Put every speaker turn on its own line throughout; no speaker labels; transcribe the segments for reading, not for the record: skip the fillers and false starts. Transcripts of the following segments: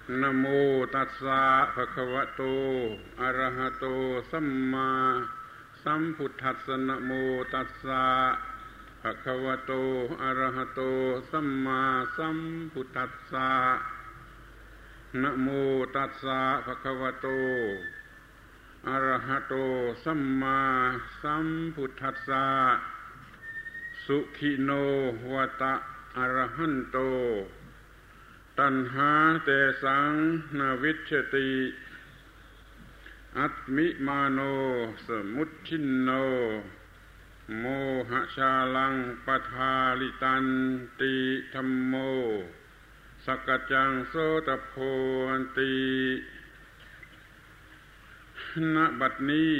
นะโมตัสสะภะคะวะโตอะระหะโตสัมมาสัมพุทธัสสะนะโมตัสสะภะคะวะโตอะระหะโตสัมมาสัมพุทธัสสะนะโมตัสสะภะคะวะโตอะระหะโตสัมมาสัมพุทธัสสะสุขิโนหวตะอะระหันโตตัณหาเตสังนวิชชติอัตมิมาโนสมุททินโนโมหะชาลังปทาลิตันติธัมโมสักจังโสตโพนติณบัดนี้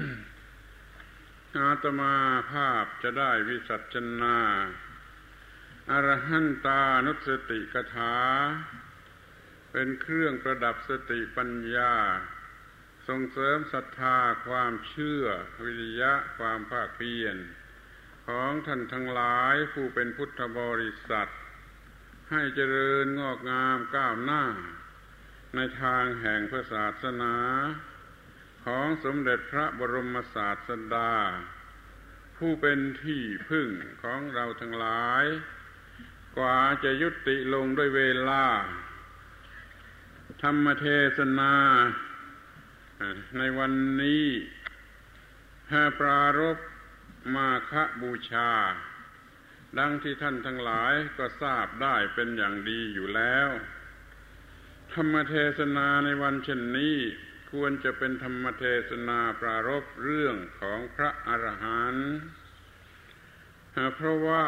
อาตมาภาพจะได้วิสัชนาอรหันตานุสติกถาเป็นเครื่องประดับสติปัญญาส่งเสริมศรัทธาความเชื่อวิริยะความภาคเพียรของท่านทั้งหลายผู้เป็นพุทธบริษัทให้เจริญงอกงามก้าวหน้าในทางแห่งพระศาสนาของสมเด็จพระบรมศาสดาผู้เป็นที่พึ่งของเราทั้งหลายกว่าจะยุติลงด้วยเวลาธรรมเทศนาในวันนี้ปรารภมาฆบูชาดังที่ท่านทั้งหลายก็ทราบได้เป็นอย่างดีอยู่แล้วธรรมเทศนาในวันเช่นนี้ควรจะเป็นธรรมเทศนาปรารภเรื่องของพระอรหันต์เพราะว่า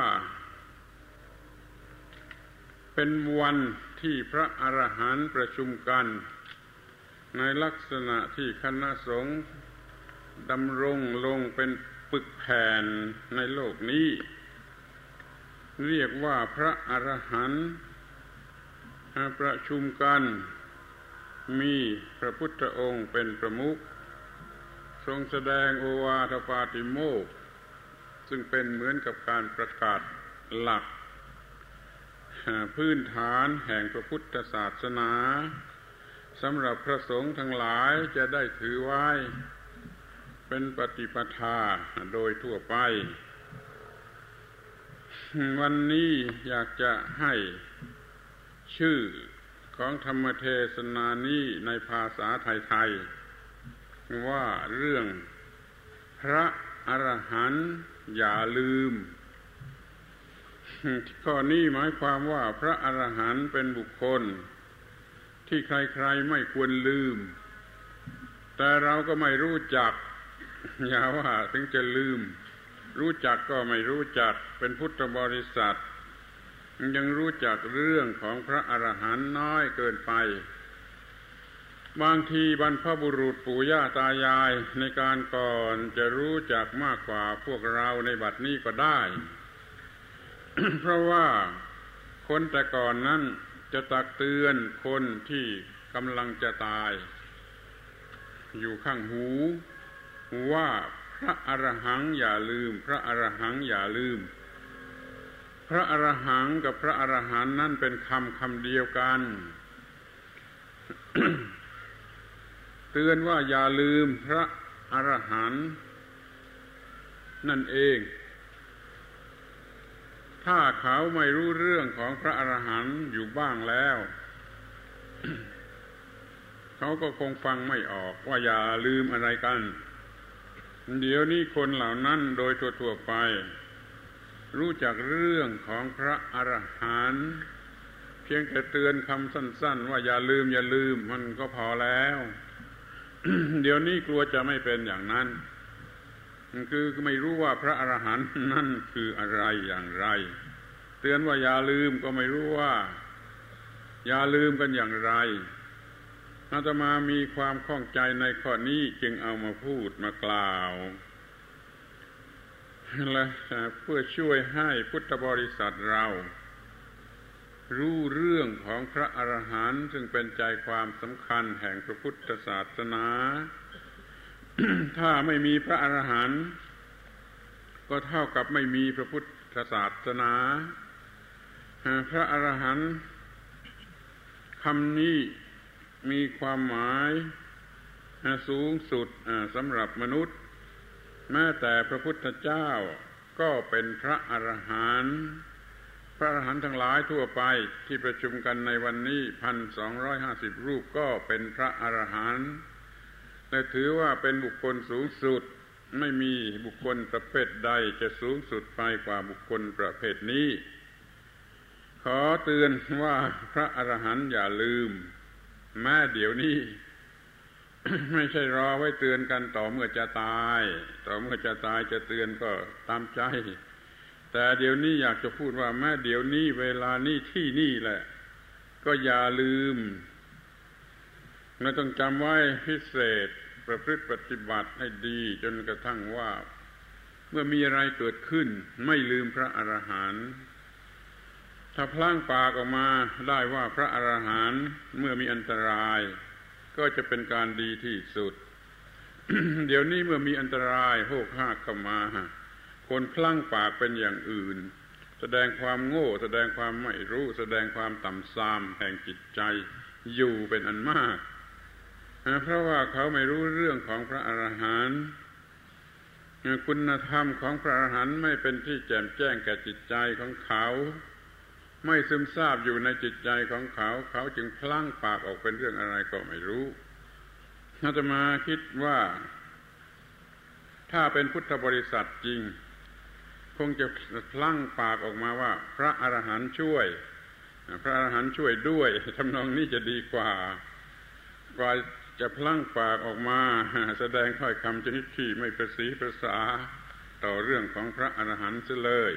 เป็นวันที่พระอรหันต์ประชุมกันในลักษณะที่คณะสงฆ์ดำรงลงเป็นปึกแผ่นในโลกนี้เรียกว่าพระอรหันต์ประชุมกันมีพระพุทธองค์เป็นประมุขทรงแสดงโอวาทปาติโมกข์ซึ่งเป็นเหมือนกับการประกาศหลักพื้นฐานแห่งพระพุทธศาสนาสำหรับพระสงฆ์ทั้งหลายจะได้ถือไว้เป็นปฏิปทาโดยทั่วไปวันนี้อยากจะให้ชื่อของธรรมเทศนานี้ในภาษาไทยๆว่าเรื่องพระอรหันต์อย่าลืมข้อนี้หมายความว่าพระอรหันต์เป็นบุคคลที่ใครๆไม่ควรลืมแต่เราก็ไม่รู้จักอย่าว่าถึงจะลืมรู้จักก็ไม่รู้จักเป็นพุทธบริษัทยังรู้จักเรื่องของพระอรหันต์น้อยเกินไปบางทีบรรพบุรุษปู่ย่าตายายในการก่อนจะรู้จักมากกว่าพวกเราในบัดนี้ก็ได้ เพราะว่าคนแต่ก่อนนั้นจะตักเตือนคนที่กำลังจะตายอยู่ข้างหูว่าพระอรหังอย่าลืมพระอรหังอย่าลืมพระอรหังกับพระอรหันต์นั่นเป็นคำเดียวกัน เตือนว่าอย่าลืมพระอรหันต์นั่นเองถ้าเขาไม่รู้เรื่องของพระอรหันต์อยู่บ้างแล้ว เขาก็คงฟังไม่ออกว่าอย่าลืมอะไรกันเดี๋ยวนี้คนเหล่านั้นโดยทั่วๆไปรู้จักเรื่องของพระอรหันต์เพียงแต่เตือนคำสั้นๆว่าอย่าลืมอย่าลืมมันก็พอแล้ว เดี๋ยวนี้กลัวจะไม่เป็นอย่างนั้นคือไม่รู้ว่าพระอรหันต์นั่นคืออะไรอย่างไรเตือนว่าอย่าลืมก็ไม่รู้ว่าอย่าลืมกันอย่างไรอาตมามีความข้องใจในข้อนี้จึงเอามาพูดมากล่าวและเพื่อช่วยให้พุทธบริษัทเรารู้เรื่องของพระอรหันต์ซึ่งเป็นใจความสำคัญแห่งพระพุทธศาสนา ถ้าไม่มีพระอรหันต์ก็เท่ากับไม่มีพระพุทธศาสนาพระอรหันต์คำนี้มีความหมายสูงสุดสำหรับมนุษย์แม้แต่พระพุทธเจ้าก็เป็นพระอรหันต์พระอรหันต์ทั้งหลายทั่วไปที่ประชุมกันในวันนี้ 1,250 รูปก็เป็นพระอรหันต์และถือว่าเป็นบุคคลสูงสุดไม่มีบุคคลประเภทใดจะสูงสุดไปกว่าบุคคลประเภทนี้ขอเตือนว่าพระอรหันต์อย่าลืมแม้เดี๋ยวนี้ ไม่ใช่รอไว้เตือนกันต่อเมื่อจะตายจะเตือนก็ตามใจแต่เดี๋ยวนี้อยากจะพูดว่าแม้เดี๋ยวนี้เวลานี้ที่นี่แหละก็อย่าลืมเราต้องจำไว้พิเศษประพฤติปฏิบัติให้ดีจนกระทั่งว่าเมื่อมีอะไรเกิดขึ้นไม่ลืมพระอรหันต์ถ้าพล่างปากออกมาได้ว่าพระอรหันต์เมื่อมีอันตรายก็จะเป็นการดีที่สุด เดี๋ยวนี้เมื่อมีอันตรายโหกห้ากเข้ามาคนพลั่งปากเป็นอย่างอื่นแสดงความโง่แสดงความไม่รู้แสดงความต่ำทรามแห่งจิตใจอยู่เป็นอันมากเพราะว่าเขาไม่รู้เรื่องของพระอรหันต์คุณธรรมของพระอรหันต์ไม่เป็นที่แจ่มแจ้งแก่จิตใจของเขาไม่ซึมซาบอยู่ในจิตใจของเขาเขาจึงพลั่งปากออกเป็นเรื่องอะไรก็ไม่รู้อาตมาคิดว่าถ้าเป็นพุทธบริษัทจริงคงจะพลั่งปากออกมาว่าพระอรหันต์ช่วยพระอรหันต์ช่วยด้วยทำนองนี้จะดีกว่าจะพลั่งปากออกมาแสดงถ้อยคำชนิดที่ไม่ประสีประสาต่อเรื่องของพระอรหันต์เสียเลย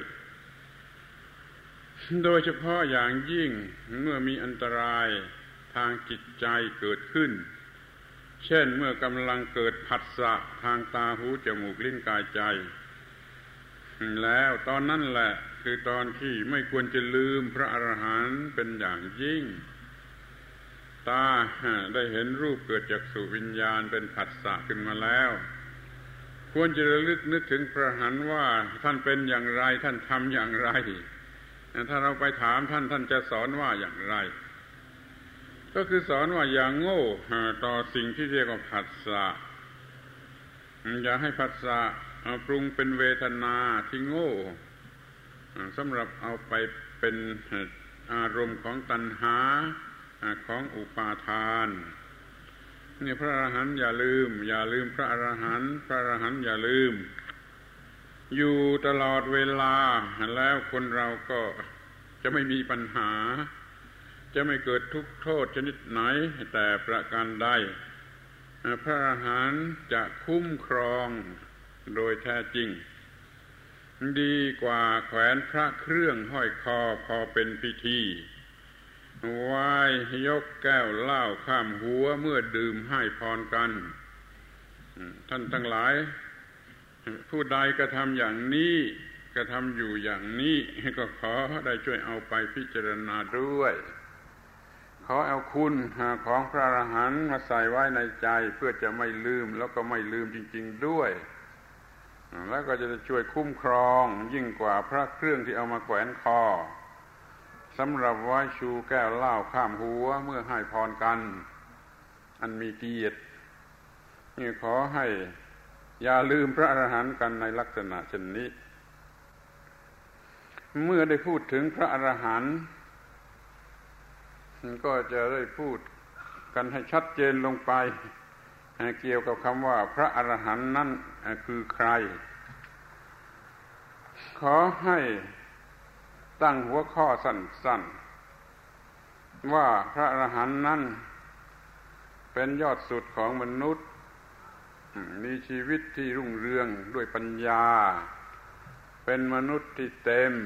โดยเฉพาะอย่างยิ่งเมื่อมีอันตรายทางจิตใจเกิดขึ้นเช่นเมื่อกำลังเกิดผัสสะทางตาหูจมูกลิ้นกายใจแล้วตอนนั้นแหละคือตอนที่ไม่ควรจะลืมพระอรหันต์เป็นอย่างยิ่งตาได้เห็นรูปเกิดจากสุวิญญาณเป็นผัสสะขึ้นมาแล้วควรจะระลึกนึกถึงพระอรหันต์ว่าท่านเป็นอย่างไรท่านทำอย่างไรถ้าเราไปถามท่านจะสอนว่าอย่างไรก็คือสอนว่าอย่างโง่ต่อสิ่งที่เรียกว่าผัสสะอย่าให้ผัสสะปรุงเป็นเวทนาที่โง่สำหรับเอาไปเป็นอารมณ์ของตัณหาของอุปาทานนี่พระอรหันต์อย่าลืมพระอรหันต์อย่าลืมอยู่ตลอดเวลาแล้วคนเราก็จะไม่มีปัญหาจะไม่เกิดทุกข์โทษชนิดไหนแต่ประการใดพระอรหันต์จะคุ้มครองโดยแท้จริงดีกว่าแขวนพระเครื่องห้อยคอพอเป็นพิธีไหว้ยกแก้วเหล้าข้ามหัวเมื่อดื่มให้พรกันท่านทั้งหลายผู้ใดกระทำอย่างนี้กระทำอยู่อย่างนี้ก็ขอได้ช่วยเอาไปพิจารณาด้วยขอเอาคุณของพระอรหันต์มาใส่ไว้ในใจเพื่อจะไม่ลืมแล้วก็ไม่ลืมจริงๆด้วยแล้วก็จะช่วยคุ้มครองยิ่งกว่าพระเครื่องที่เอามาแขวนคอสำหรับไว้ชูแก้วเหล้าข้ามหัวเมื่อให้พรกันอันมีเกียรตินี่ขอให้อย่าลืมพระอรหันต์กันในลักษณะเช่นนี้เมื่อได้พูดถึงพระอรหันต์ก็จะได้พูดกันให้ชัดเจนลงไปเกี่ยวกับคำว่าพระอรหันต์นั้นคือใครขอให้ตั้งหัวข้อสั้นๆว่าพระอรหันต์นั้นเป็นยอดสุดของมนุษย์มีชีวิตที่รุ่งเรืองด้วยปัญญาเป็นมนุษย์ที่เต็ม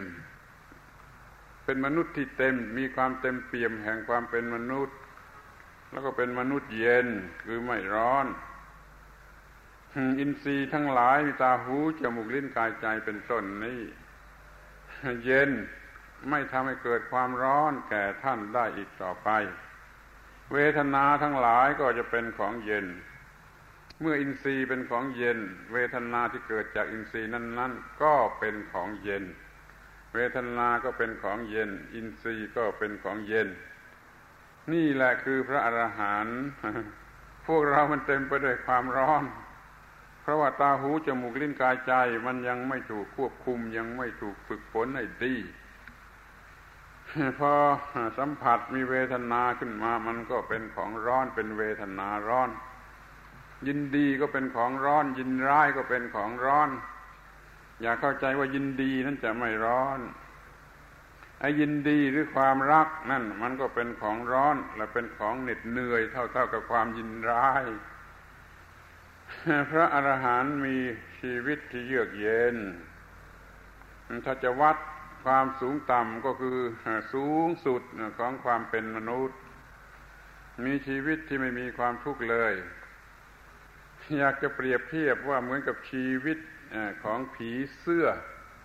มีความเต็มเปี่ยมแห่งความเป็นมนุษย์แล้วก็เป็นมนุษย์เย็นคือไม่ร้อนอินทรีย์ทั้งหลายมีตาหูจมูกลิ้นกายใจเป็นต้นนี้เย็นไม่ทำให้เกิดความร้อนแก่ท่านได้อีกต่อไปเวทนาทั้งหลายก็จะเป็นของเย็นเมื่ออินทรีย์เป็นของเย็นเวทนาที่เกิดจากอินทรีย์นั้นๆก็เป็นของเย็นเวทนาก็เป็นของเย็นอินทรีย์ก็เป็นของเย็นนี่แหละคือพระอรหันต์พวกเรามันเต็มไปด้วยความร้อนเพราะว่าตาหูจมูกลิ้นกายใจมันยังไม่ถูกควบคุมยังไม่ถูกฝึกฝนให้ดีพอสัมผัสมีเวทนาขึ้นมามันก็เป็นของร้อนเป็นเวทนาร้อนยินดีก็เป็นของร้อนยินร้ายก็เป็นของร้อนอย่าเข้าใจว่ายินดีนั้นจะไม่ร้อนไอ้ยินดีหรือความรักนั่นมันก็เป็นของร้อนและเป็นของเหน็ดเหนื่อยเท่ากับความยินร้ายพระอรหันต์มีชีวิตที่เยือกเย็นถ้าจะวัดความสูงต่ำก็คือสูงสุดของความเป็นมนุษย์มีชีวิตที่ไม่มีความทุกข์เลยอยากจะเปรียบเทียบว่าเหมือนกับชีวิตของผีเสื้อ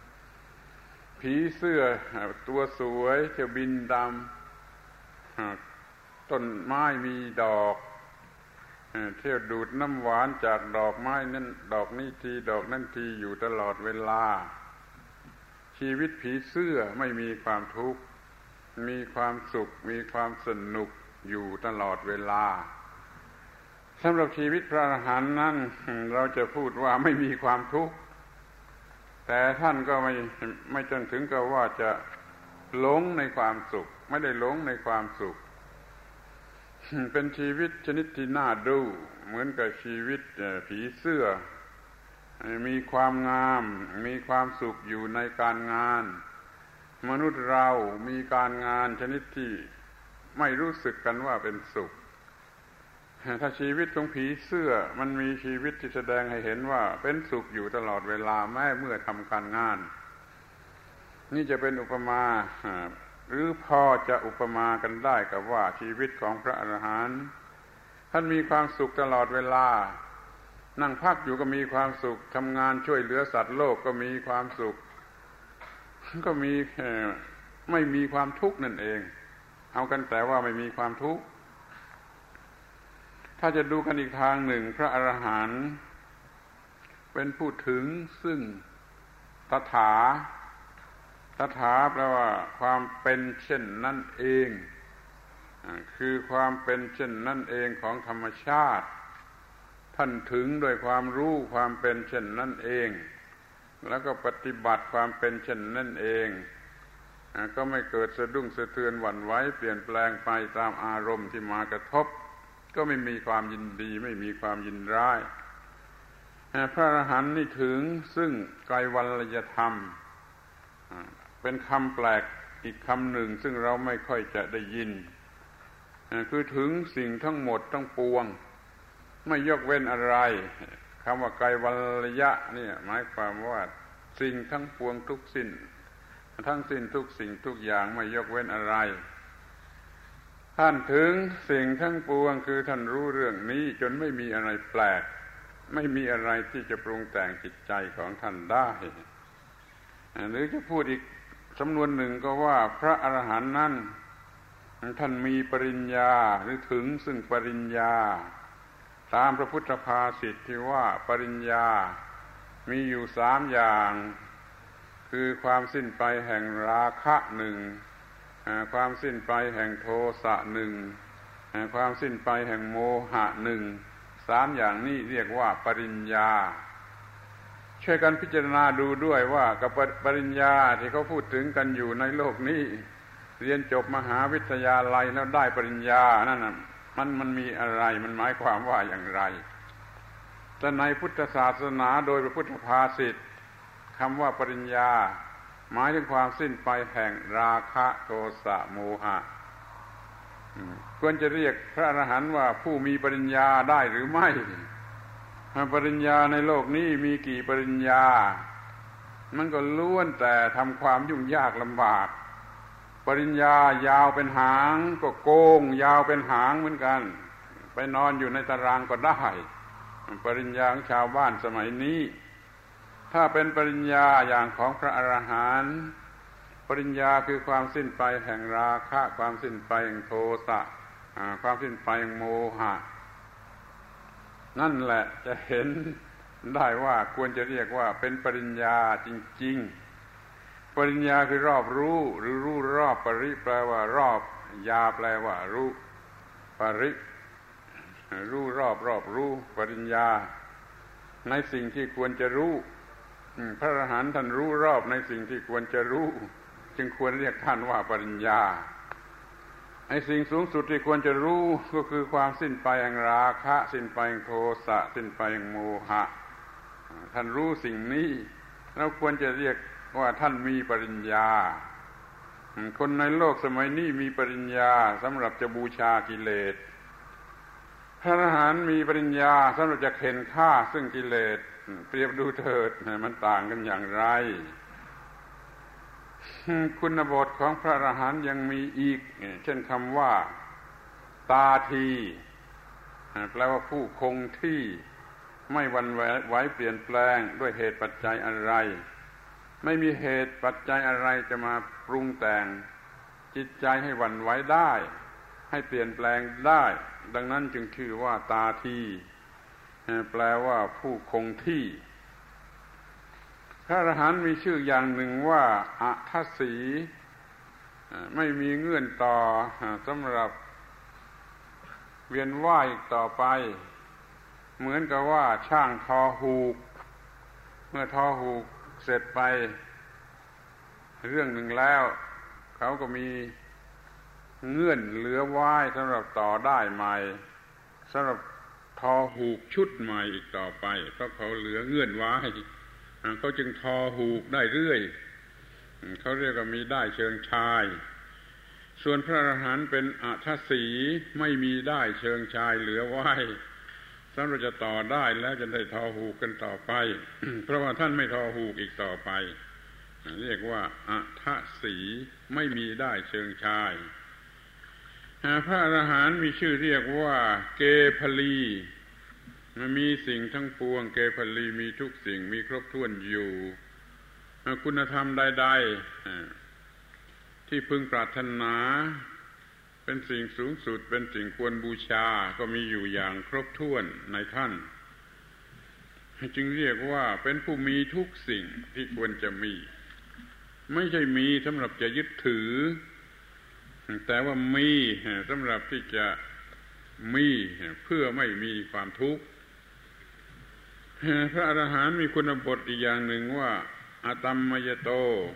ตัวสวยเที่ยวบินตามต้นไม้มีดอกเที่ยวดูดน้ำหวานจากดอกไม้นั้นดอกนี้ทีดอกนั้นทีอยู่ตลอดเวลาชีวิตผีเสื้อไม่มีความทุกข์มีความสุขมีความสนุกอยู่ตลอดเวลาสำหรับชีวิตพระอรหันต์นั้นเราจะพูดว่าไม่มีความทุกข์แต่ท่านก็ไม่จนถึงกับว่าจะหลงในความสุขไม่ได้หลงในความสุขเป็นชีวิตชนิดที่น่าดูเหมือนกับชีวิตผีเสื้อมีความงามมีความสุขอยู่ในการงานมนุษย์เรามีการงานชนิดที่ไม่รู้สึกกันว่าเป็นสุขถ้าชีวิตของผีเสื้อมันมีชีวิตที่แสดงให้เห็นว่าเป็นสุขอยู่ตลอดเวลาแม้เมื่อทำการงานนี่จะเป็นอุปมาหรือพอจะอุปมากันได้กับว่าชีวิตของพระอรหันต์ท่านมีความสุขตลอดเวลานั่งพักอยู่ก็มีความสุขทำงานช่วยเหลือสัตว์โลกก็มีความสุขก็มีไม่มีความทุกข์นั่นเองเอากันแต่ว่าไม่มีความทุกข์ถ้าจะดูกันอีกทางหนึ่งพระอรหันต์เป็นผู้ถึงซึ่งตถาแปลว่าความเป็นเช่นนั่นเองคือความเป็นเช่นนั่นเองของธรรมชาติท่านถึงด้วยความรู้ความเป็นเช่นนั่นเองแล้วก็ปฏิบัติความเป็นเช่นนั่นเองก็ไม่เกิดสะดุ้งสะเทือนหวั่นไหวเปลี่ยนแปลงไปตามอารมณ์ที่มากระทบก็ไม่มีความยินดีไม่มีความยินร้ายพระอรหันต์นี่ถึงซึ่งไกรวัลยธรรมเป็นคำแปลกอีกคำหนึ่งซึ่งเราไม่ค่อยจะได้ยินคือถึงสิ่งทั้งหมดทั้งปวงไม่ยกเว้นอะไรคำว่าไกรวัลยะเนี่ยหมายความว่าสิ่งทั้งปวงทุกสิ้นทั้งสิ้นทุกสิ่งทุกอย่างไม่ยกเว้นอะไรท่านถึงสิ่งทั้งปวงคือท่านรู้เรื่องนี้จนไม่มีอะไรแปลกไม่มีอะไรที่จะปรุงแต่งจิตใจของท่านได้หรือจะพูดอีกสำนวนหนึ่งก็ว่าพระอรหันต์นั้นท่านมีปริญญาหรือถึงซึ่งปริญญาตามพระพุทธภาษิตที่ว่าปริญญามีอยู่3อย่างคือความสิ้นไปแห่งราคะหนึ่งความสิ้นไปแห่งโทสะหนึ่งความสิ้นไปแห่งโมหะหนึ่ง3อย่างนี้เรียกว่าปริญญาช่วยกันพิจารณาดูด้วยว่ากับปริญญาที่เขาพูดถึงกันอยู่ในโลกนี้เรียนจบมหาวิทยาลัยแล้วได้ปริญญานั่นน่ะมันมีอะไรมันหมายความว่าอย่างไรแต่ในพุทธศาสนาโดยพระพุทธภาษิตคำว่าปริญญาหมายถึงความสิ้นไปแห่งราคะโทสะโมหะควรจะเรียกพระอรหันต์ว่าผู้มีปริญญาได้หรือไม่ปริญญาในโลกนี้มีกี่ปริญญามันก็ล้วนแต่ทำความยุ่งยากลำบากปริญญายาวเป็นหางก็โกงยาวเป็นหางเหมือนกันไปนอนอยู่ในตารางก็ได้ปริญญาของชาวบ้านสมัยนี้ถ้าเป็นปริญญาอย่างของพระอรหันต์ปริญญาคือความสิ้นไปแห่งราคะความสิ้นไปแห่งโทสะความสิ้นไปแห่งโมหะนั่นแหละจะเห็นได้ว่าควรจะเรียกว่าเป็นปริญญาจริงๆปริญญาคือรอบรู้หรือรู้รอบปริแปลว่ารอบยาแปลว่ารู้ปริรู้รอบรู้ปริญญาในสิ่งที่ควรจะรู้พระอรหันต์ท่านรู้รอบในสิ่งที่ควรจะรู้จึงควรเรียกท่านว่าปริญญาไอ้สิ่งสูงสุดที่ควรจะรู้ก็คือความสิ้นไปแห่งราคะสิ้นไปแห่งโทสะสิ้นไปแห่งโมหะท่านรู้สิ่งนี้เราควรจะเรียกว่าท่านมีปริญญาคนในโลกสมัยนี้มีปริญญาสำหรับจะบูชากิเลสพระอรหันต์มีปริญญาสำหรับจะเข็นฆ่าซึ่งกิเลสเปรียบดูเถิดมันต่างกันอย่างไรคุณบทของพระอรหันต์ยังมีอีกเช่นคำว่าตาทีแปลว่าผู้คงที่ไม่หวั่นไหวเปลี่ยนแปลงด้วยเหตุปัจจัยอะไรไม่มีเหตุปัจจัยอะไรจะมาปรุงแต่งจิตใจให้หวั่นไหวได้ให้เปลี่ยนแปลงได้ดังนั้นจึงชื่อว่าตาทีแปลว่าผู้คงที่พระอรหันต์มีชื่ออย่างหนึ่งว่าอัฏฐสีไม่มีเงื่อนต่อสำหรับเวียนว่ายอีกต่อไปเหมือนกับว่าช่างทอหูกเมื่อทอหูกเสร็จไปเรื่องหนึ่งแล้วเขาก็มีเงื่อนเหลือไว้สำหรับต่อได้ใหม่สำหรับทอหูกชุดใหม่อีกต่อไปเพราะเขาเหลือเงื่อนไว้เขาจึงทอหูกได้เรื่อยเขาเรียกว่ามีได้เชิงชายส่วนพระอรหันต์เป็นอัฏฐสีไม่มีได้เชิงชายเหลือไว้สำหรับจะต่อได้แล้วจะได้ทอหูกกันต่อไป เพราะว่าท่านไม่ทอหูกอีกต่อไปเรียกว่าอัฏฐสีไม่มีได้เชิงชายพระอรหันต์มีชื่อเรียกว่าเกภลีมีสิ่งทั้งปวงเกภลีมีทุกสิ่งมีครบถ้วนอยู่คุณธรรมใดๆที่พึงปรารถนาเป็นสิ่งสูงสุดเป็นสิ่งควรบูชาก็มีอยู่อย่างครบถ้วนในท่านจึงเรียกว่าเป็นผู้มีทุกสิ่งที่ควรจะมีไม่ใช่มีสำหรับจะยึดถือแต่ว่ามีสำหรับที่จะมีเพื่อไม่มีความทุกข์พระอรหันต์มีคุณบทอีกอย่างหนึ่งว่าอะตัมมยโต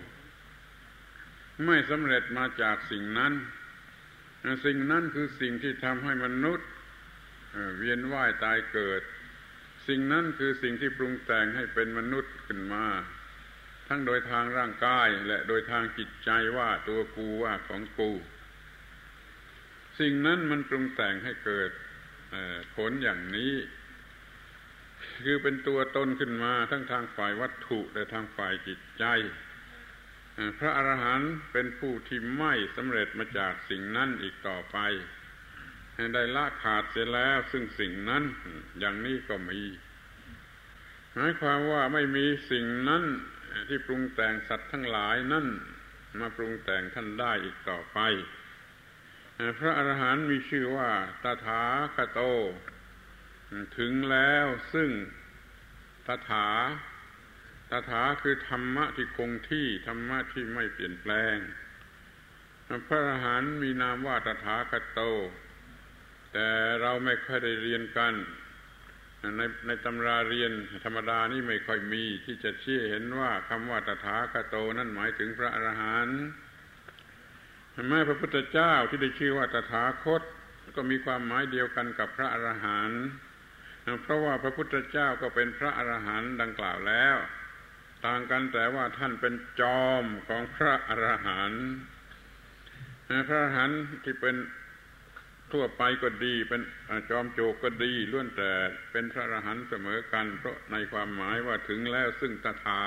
ไม่สำเร็จมาจากสิ่งนั้นสิ่งนั้นคือสิ่งที่ทำให้มนุษย์เวียนว่ายตายเกิดสิ่งนั้นคือสิ่งที่ปรุงแต่งให้เป็นมนุษย์ขึ้นมาทั้งโดยทางร่างกายและโดยทางจิตใจว่าตัวกูว่าของกูสิ่งนั้นมันปรุงแต่งให้เกิดผลอย่างนี้คือเป็นตัวตนขึ้นมาทั้งทางฝ่ายวัตถุและทางฝ่ายจิตใจพระอรหันต์เป็นผู้ที่ไม่สำเร็จมาจากสิ่งนั้นอีกต่อไปได้ละขาดเสียแล้วซึ่งสิ่งนั้นอย่างนี้ก็มีหมายความว่าไม่มีสิ่งนั้นที่ปรุงแต่งสัตว์ทั้งหลายนั่นมาปรุงแต่งท่านได้อีกต่อไปพระอรหันต์มีชื่อว่าตถาคโตถึงแล้วซึ่งตถาคือธรรมะที่คงที่ธรรมะที่ไม่เปลี่ยนแปลงพระอรหันต์มีนามว่าตถาคโตแต่เราไม่ค่อยได้เรียนกันในตำราเรียนธรรมดานี่ไม่ค่อยมีที่จะชี้เห็นว่าคำว่าตถาคโตนั่นหมายถึงพระอรหันต์แม้พระพุทธเจ้าที่ได้ชื่อว่าตถาคตก็มีความหมายเดียวกันกับพระอรหันต์เพราะว่าพระพุทธเจ้าก็เป็นพระอรหันต์ดังกล่าวแล้วต่างกันแต่ว่าท่านเป็นจอมของพระอรหันต์พระอรหันต์ที่เป็นทั่วไปก็ดีเป็นจอมโจกก็ดีล้วนแต่เป็นพระอรหันต์เสมอกันเพราะในความหมายว่าถึงแล้วซึ่งตถา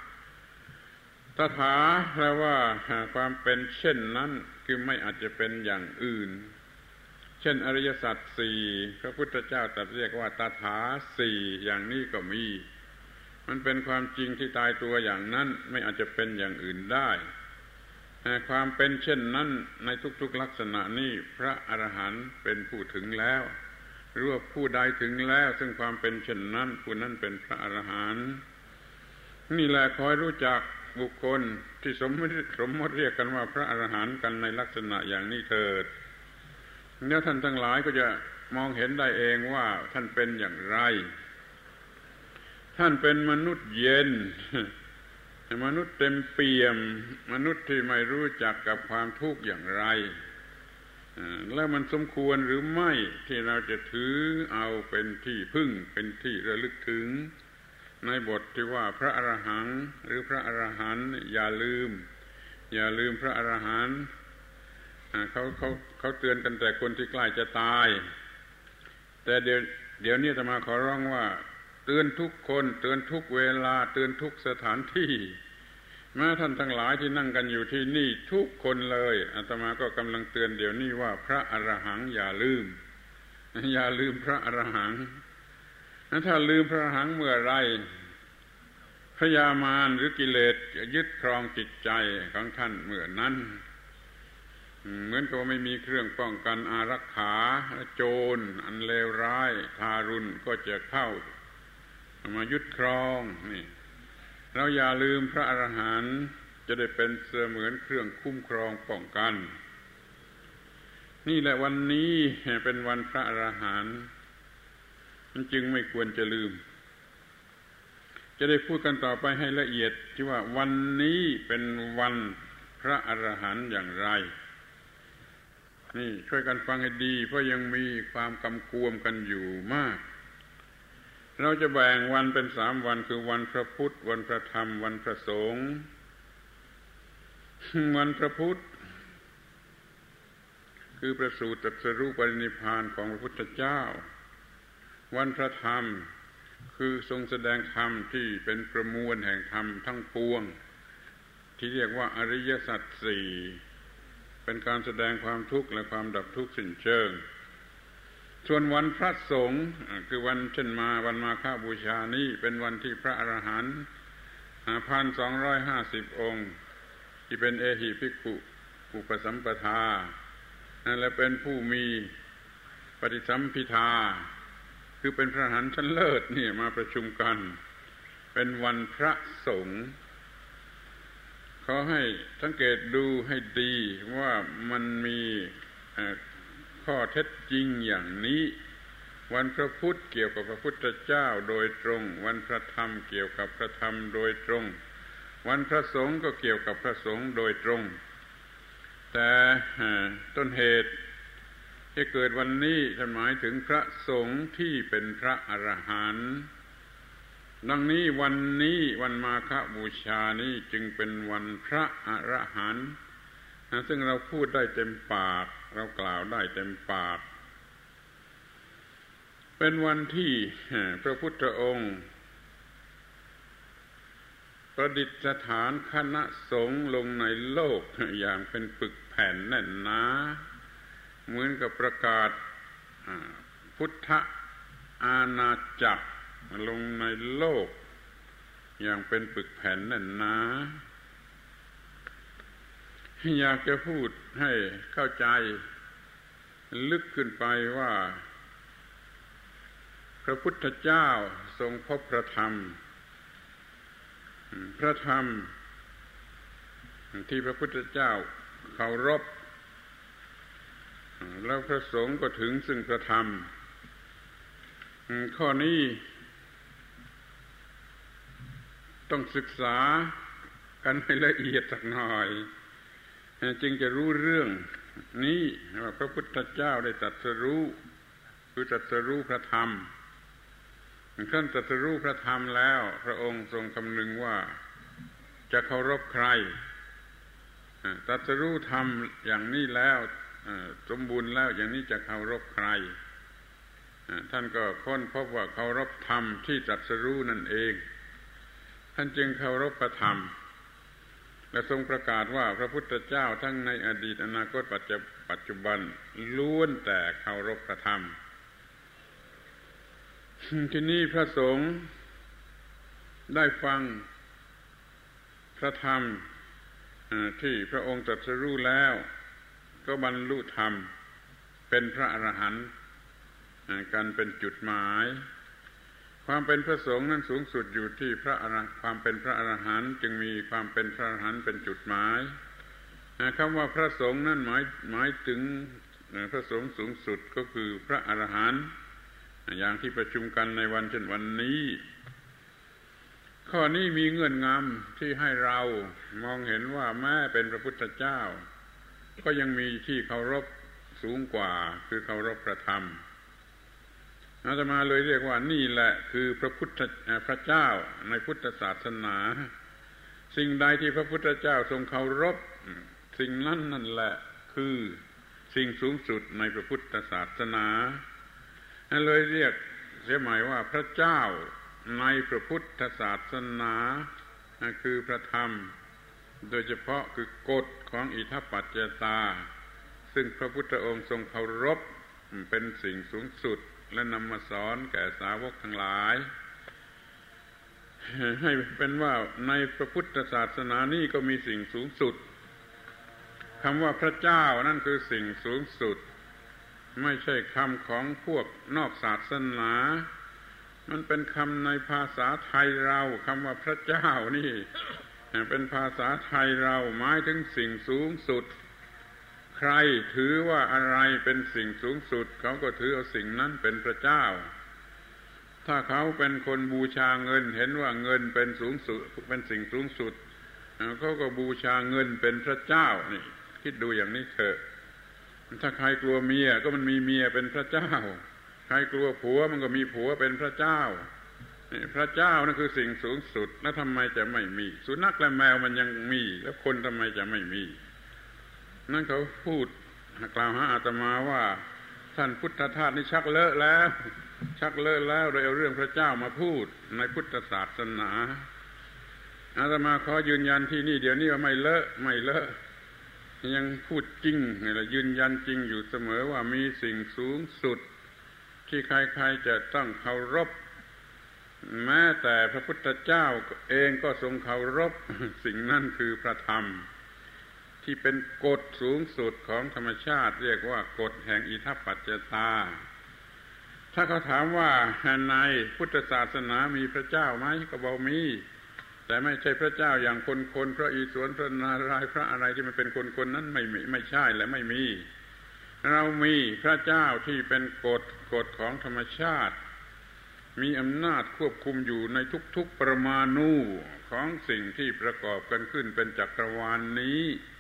แปลว่าความเป็นเช่นนั้นคือไม่อาจจะเป็นอย่างอื่นเช่นอริยสัจสี่พระพุทธเจ้าตรัสเรียกว่าตถาสี่อย่างนี้ก็มีมันเป็นความจริงที่ตายตัวอย่างนั้นไม่อาจจะเป็นอย่างอื่นได้ความเป็นเช่นนั้นในทุกๆลักษณะนี้พระอรหันต์เป็นผู้ถึงแล้วหรือว่าผู้ใดถึงแล้วซึ่งความเป็นเช่นนั้นผู้นั้นเป็นพระอรหันต์นี่แหละคอยรู้จักบุคคลที่สมมติเรียกกันว่าพระอรหันต์กันในลักษณะอย่างนี้เถิดแล้วท่านทั้งหลายก็จะมองเห็นได้เองว่าท่านเป็นอย่างไรท่านเป็นมนุษย์เย็นมนุษย์เต็มเปี่ยมมนุษย์ที่ไม่รู้จักกับความทุกข์อย่างไรแล้วมันสมควรหรือไม่ที่เราจะถือเอาเป็นที่พึ่งเป็นที่ระลึกถึงในบทที่ว่าพระอรหันต์หรือพระอรหันต์อย่าลืมพระอรหันต์เขาเตือนกันแต่คนที่ใกล้จะตายแต่เดี๋ยวนี้อาตมาขอร้องว่าเตือนทุกคนเตือนทุกเวลาเตือนทุกสถานที่แม้ท่านทั้งหลายที่นั่งกันอยู่ที่นี่ทุกคนเลยอาตมาก็กำลังเตือนเดี๋ยวนี้ว่าพระอรหันต์อย่าลืมพระอรหันต์ถ้าลืมพระอรหันต์เมื่อไรพยามารหรือกิเลสจะยึดครองจิตใจของท่านเมื่อนั้นเหมือนกับไม่มีเครื่องป้องกันอารักขาโจรอันเลวร้ายทารุณก็จะเข้ามายึดครองนี่เราอย่าลืมพระอรหันต์จะได้เป็นเสมือนเครื่องคุ้มครองป้องกันนี่แหละวันนี้เป็นวันพระอรหันต์มันจึงไม่ควรจะลืมจะได้พูดกันต่อไปให้ละเอียดที่ว่าวันนี้เป็นวันพระอรหันต์อย่างไรนี่ช่วยกันฟังให้ดีเพราะยังมีความกำกวมกันอยู่มากเราจะแบ่งวันเป็น3วันคือวันพระพุธวันพระธรรมวันพระสงฆ์วันพระพุธคือประสูติตรัสรู้ปรินิพพานของพระพุทธเจ้าวันพระธรรมคือทรงแสดงธรรมที่เป็นประมวลแห่งธรรมทั้งปวงที่เรียกว่าอริยสัจสี่เป็นการแสดงความทุกข์และความดับทุกข์สิ้นเชิงส่วนวันพระสงฆ์คือวันเช่นวันมาฆบูชานี้เป็นวันที่พระอรหันต์ 1,250 องค์ที่เป็นเอหิภิกขุอุปสัมปทาและเป็นผู้มีปฏิสัมภิทาคือเป็นพระอรหันต์ชั้นเลิศนี่มาประชุมกันเป็นวันพระสงฆ์ขอให้สังเกตดูให้ดีว่ามันมีข้อเท็จจริงอย่างนี้วันพระพุธเกี่ยวกับพระพุทธเจ้าโดยตรงวันพระธรรมเกี่ยวกับพระธรรมโดยตรงวันพระสงฆ์ก็เกี่ยวกับพระสงฆ์โดยตรงแต่ต้นเหตุที่เกิดวันนี้หมายถึงพระสงฆ์ที่เป็นพระอรหันต์ดังนี้วันนี้วันมาฆบูชานี้จึงเป็นวันพระอรหันต์ซึ่งเราพูดได้เต็มปากเรากล่าวได้เต็มปากเป็นวันที่พระพุทธองค์ประดิษฐานคณะสงฆ์ลงในโลกอย่างเป็นปึกแผ่นแน่นหนาเหมือนกับประกาศพุทธอาณาจักรลงในโลกอย่างเป็นปึกแผ่นแน่นหนาอยากจะพูดให้เข้าใจลึกขึ้นไปว่าพระพุทธเจ้าทรงพบพระธรรมที่พระพุทธเจ้าเคารพแล้วพระสงฆ์ก็ถึงซึ่งพระธรรมข้อนี้ต้องศึกษากันให้ละเอียดสักหน่อยจึงจะรู้เรื่องนี้ว่าพระพุทธเจ้าได้ตรัสรู้คือตรัสรู้พระธรรมขั้นตรัสรู้พระธรรมแล้วพระองค์ทรงคำนึงว่าจะเคารพใครตรัสรู้ธรรมอย่างนี้แล้วสมบูรณ์แล้วอย่างนี้จะเคารพใครท่านก็ค้นพบว่าเคารพธรรมที่ตรัสรู้นั่นเองท่านจึงเคารพพระธรรมและทรงประกาศว่าพระพุทธเจ้าทั้งในอดีตอนาคตปัจจุบันล้วนแต่เคารพพระธรรมที่นี่พระสงฆ์ได้ฟังพระธรรมที่พระองค์ตรัสรู้แล้วก็บรรลุธรรมเป็นพระอรหันต์กันเป็นจุดหมายความเป็นพระสงฆ์นั้นสูงสุดอยู่ที่ความเป็นพระอรหันต์จึงมีความเป็นพระอรหันต์เป็นจุดหมายคำว่าพระสงฆ์นั้นหมายถึงพระสงฆ์สูงสุดก็คือพระอรหันต์อย่างที่ประชุมกันในวันเช่นวันนี้ข้อนี้มีเงื่อนงำที่ให้เรามองเห็นว่าแม้เป็นพระพุทธเจ้าก็ยังมีที่เคารพสูงกว่าคือเคารพพระธรรมอาตมาเลยเรียกว่านี่แหละคือพระเจ้าในพุทธศาสนาสิ่งใดที่พระพุทธเจ้าทรงเคารพสิ่งนั้นนั่นแหละคือสิ่งสูงสุดในพระพุทธศาสนาเลยเรียกเสียหมายว่าพระเจ้าในพระพุทธศาสนาคือพระธรรมโดยเฉพาะคือกฎของอิทัปปัจจยตาซึ่งพระพุทธองค์ทรงเคารพเป็นสิ่งสูงสุดและนำมาสอนแก่สาวกทั้งหลายให้เป็นว่าในพระพุทธศาสนานี้ก็มีสิ่งสูงสุดคำว่าพระเจ้านั่นคือสิ่งสูงสุดไม่ใช่คำของพวกนอกศาสนามันเป็นคำในภาษาไทยเราคำว่าพระเจ้านี่เป็นภาษาไทยเราหมายถึงสิ่งสูงสุดใครถือว่าอะไรเป็นสิ่งสูงสุดเขาก็ถือเอาสิ่งนั้นเป็นพระเจ้าถ้าเขาเป็นคนบูชาเงินเห็นว่าเงินเป็นสูงสุดเป็นสิ่งสูงสุดเขาก็บูชาเงินเป็นพระเจ้านี่คิดดูอย่างนี้เถอะถ้าใครกลัวเมียก็มันมีเมียเป็นพระเจ้าใครกลัวผัวมันก็มีผัวเป็นพระเจ้าพระเจ้านั่นคือสิ่งสูงสุดแล้วทำไมจะไม่มีสุนัขและแมวมันยังมีแล้วคนทำไมจะไม่มีนั่นเขาพูดกล่าวหาอาตมาว่าท่านพุทธทาสนี่ชักเลอะแล้วโดยเอาเรื่องพระเจ้ามาพูดในพุทธศาสนาอาตมาขอยืนยันที่นี่เดี๋ยวนี้ว่าไม่เลอะยังพูดจริงนี่แหละยืนยันจริงอยู่เสมอว่ามีสิ่งสูงสุดที่ใครๆจะต้องเคารพแม้แต่พระพุทธเจ้าเองก็ทรงเคารพสิ่งนั้นคือพระธรรมที่เป็นกฎสูงสุดของธรรมชาติเรียกว่ากฎแห่งอิทัปปัจจยตาถ้าเขาถามว่าในพุทธศาสนามีพระเจ้าไหมก็บอกมีแต่ไม่ใช่พระเจ้าอย่างคนพระอิศวรพระนารายณ์พระอะไรที่มันเป็นคนนั้นไม่ใช่และไม่มีเรามีพระเจ้าที่เป็นกฎของธรรมชาติมีอำนาจควบคุมอยู่ในทุกๆปรมาณูของสิ่งที่ประกอบกันขึ้นเป็นจักรวาลนี้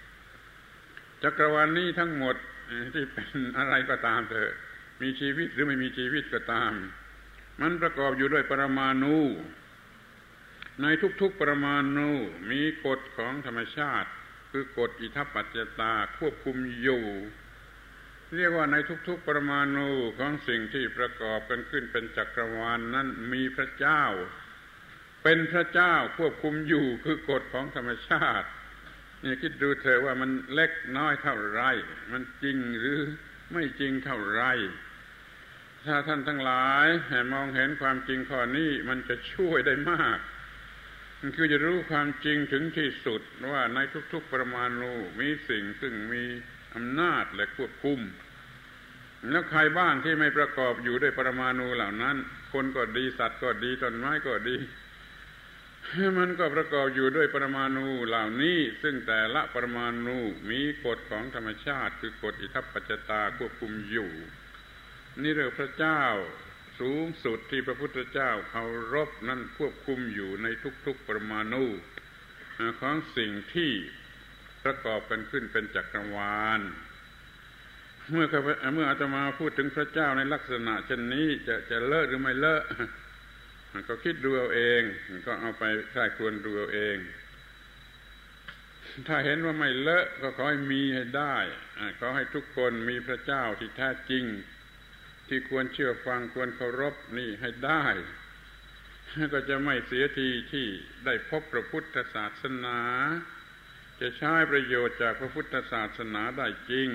ทั้งหมดที่เป็นอะไรก็ตามเถอะมีชีวิตหรือไม่มีชีวิตก็ตามมันประกอบอยู่ด้วยปรมาณูในทุกๆปรมาณูมีกฎของธรรมชาติคือกฎอิทัปปัจจยตาควบคุมอยู่เรียกว่าในทุกๆปรมาณูของสิ่งที่ประกอบกันขึ้นเป็นจักรวาลนั้นมีพระเจ้าเป็นพระเจ้าควบคุมอยู่คือกฎของธรรมชาตินี่คิดดูเถอะว่ามันเล็กน้อยเท่าไรมันจริงหรือไม่จริงเท่าไรถ้าท่านทั้งหลายมองเห็นความจริงข้อนี้มันจะช่วยได้มากมันคือจะรู้ความจริงถึงที่สุดว่าในทุกๆปรมาณูมีสิ่งซึ่งมีอำนาจและควบคุมแล้วใครบ้างที่ไม่ประกอบอยู่ด้วยปรมาณูเหล่านั้นคนก็ดีสัตว์ก็ดีต้นไม้ก็ดีมันก็ประกอบอยู่ด้วยปรมาณูเหล่านี้ซึ่งแต่ละปรมาณูมีกฎของธรรมชาติคือกฎอิทัปปัจจยตาควบคุมอยู่นี่เรียกพระเจ้าสูงสุดที่พระพุทธเจ้าเคารพนั้นควบคุมอยู่ในทุกๆปรมาณูของสิ่งที่ประกอบกันขึ้นเป็นจักรวาลเมื่ออาตมาพูดถึงพระเจ้าในลักษณะเช่นนี้จะเลอะหรือไม่เลอะก็คิดดูเอาเองก็เอาไปใช้ควรดูเอาเองถ้าเห็นว่าไม่เลอะก็ขอให้มีให้ได้ขอให้ทุกคนมีพระเจ้าที่แท้จริงที่ควรเชื่อฟังควรเคารพนี่ให้ได้ก็จะไม่เสียทีที่ได้พบพระพุทธศาสนาจะใช้ประโยชน์จากพระพุทธศาสนาได้จริง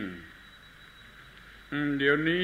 เดี๋ยวนี้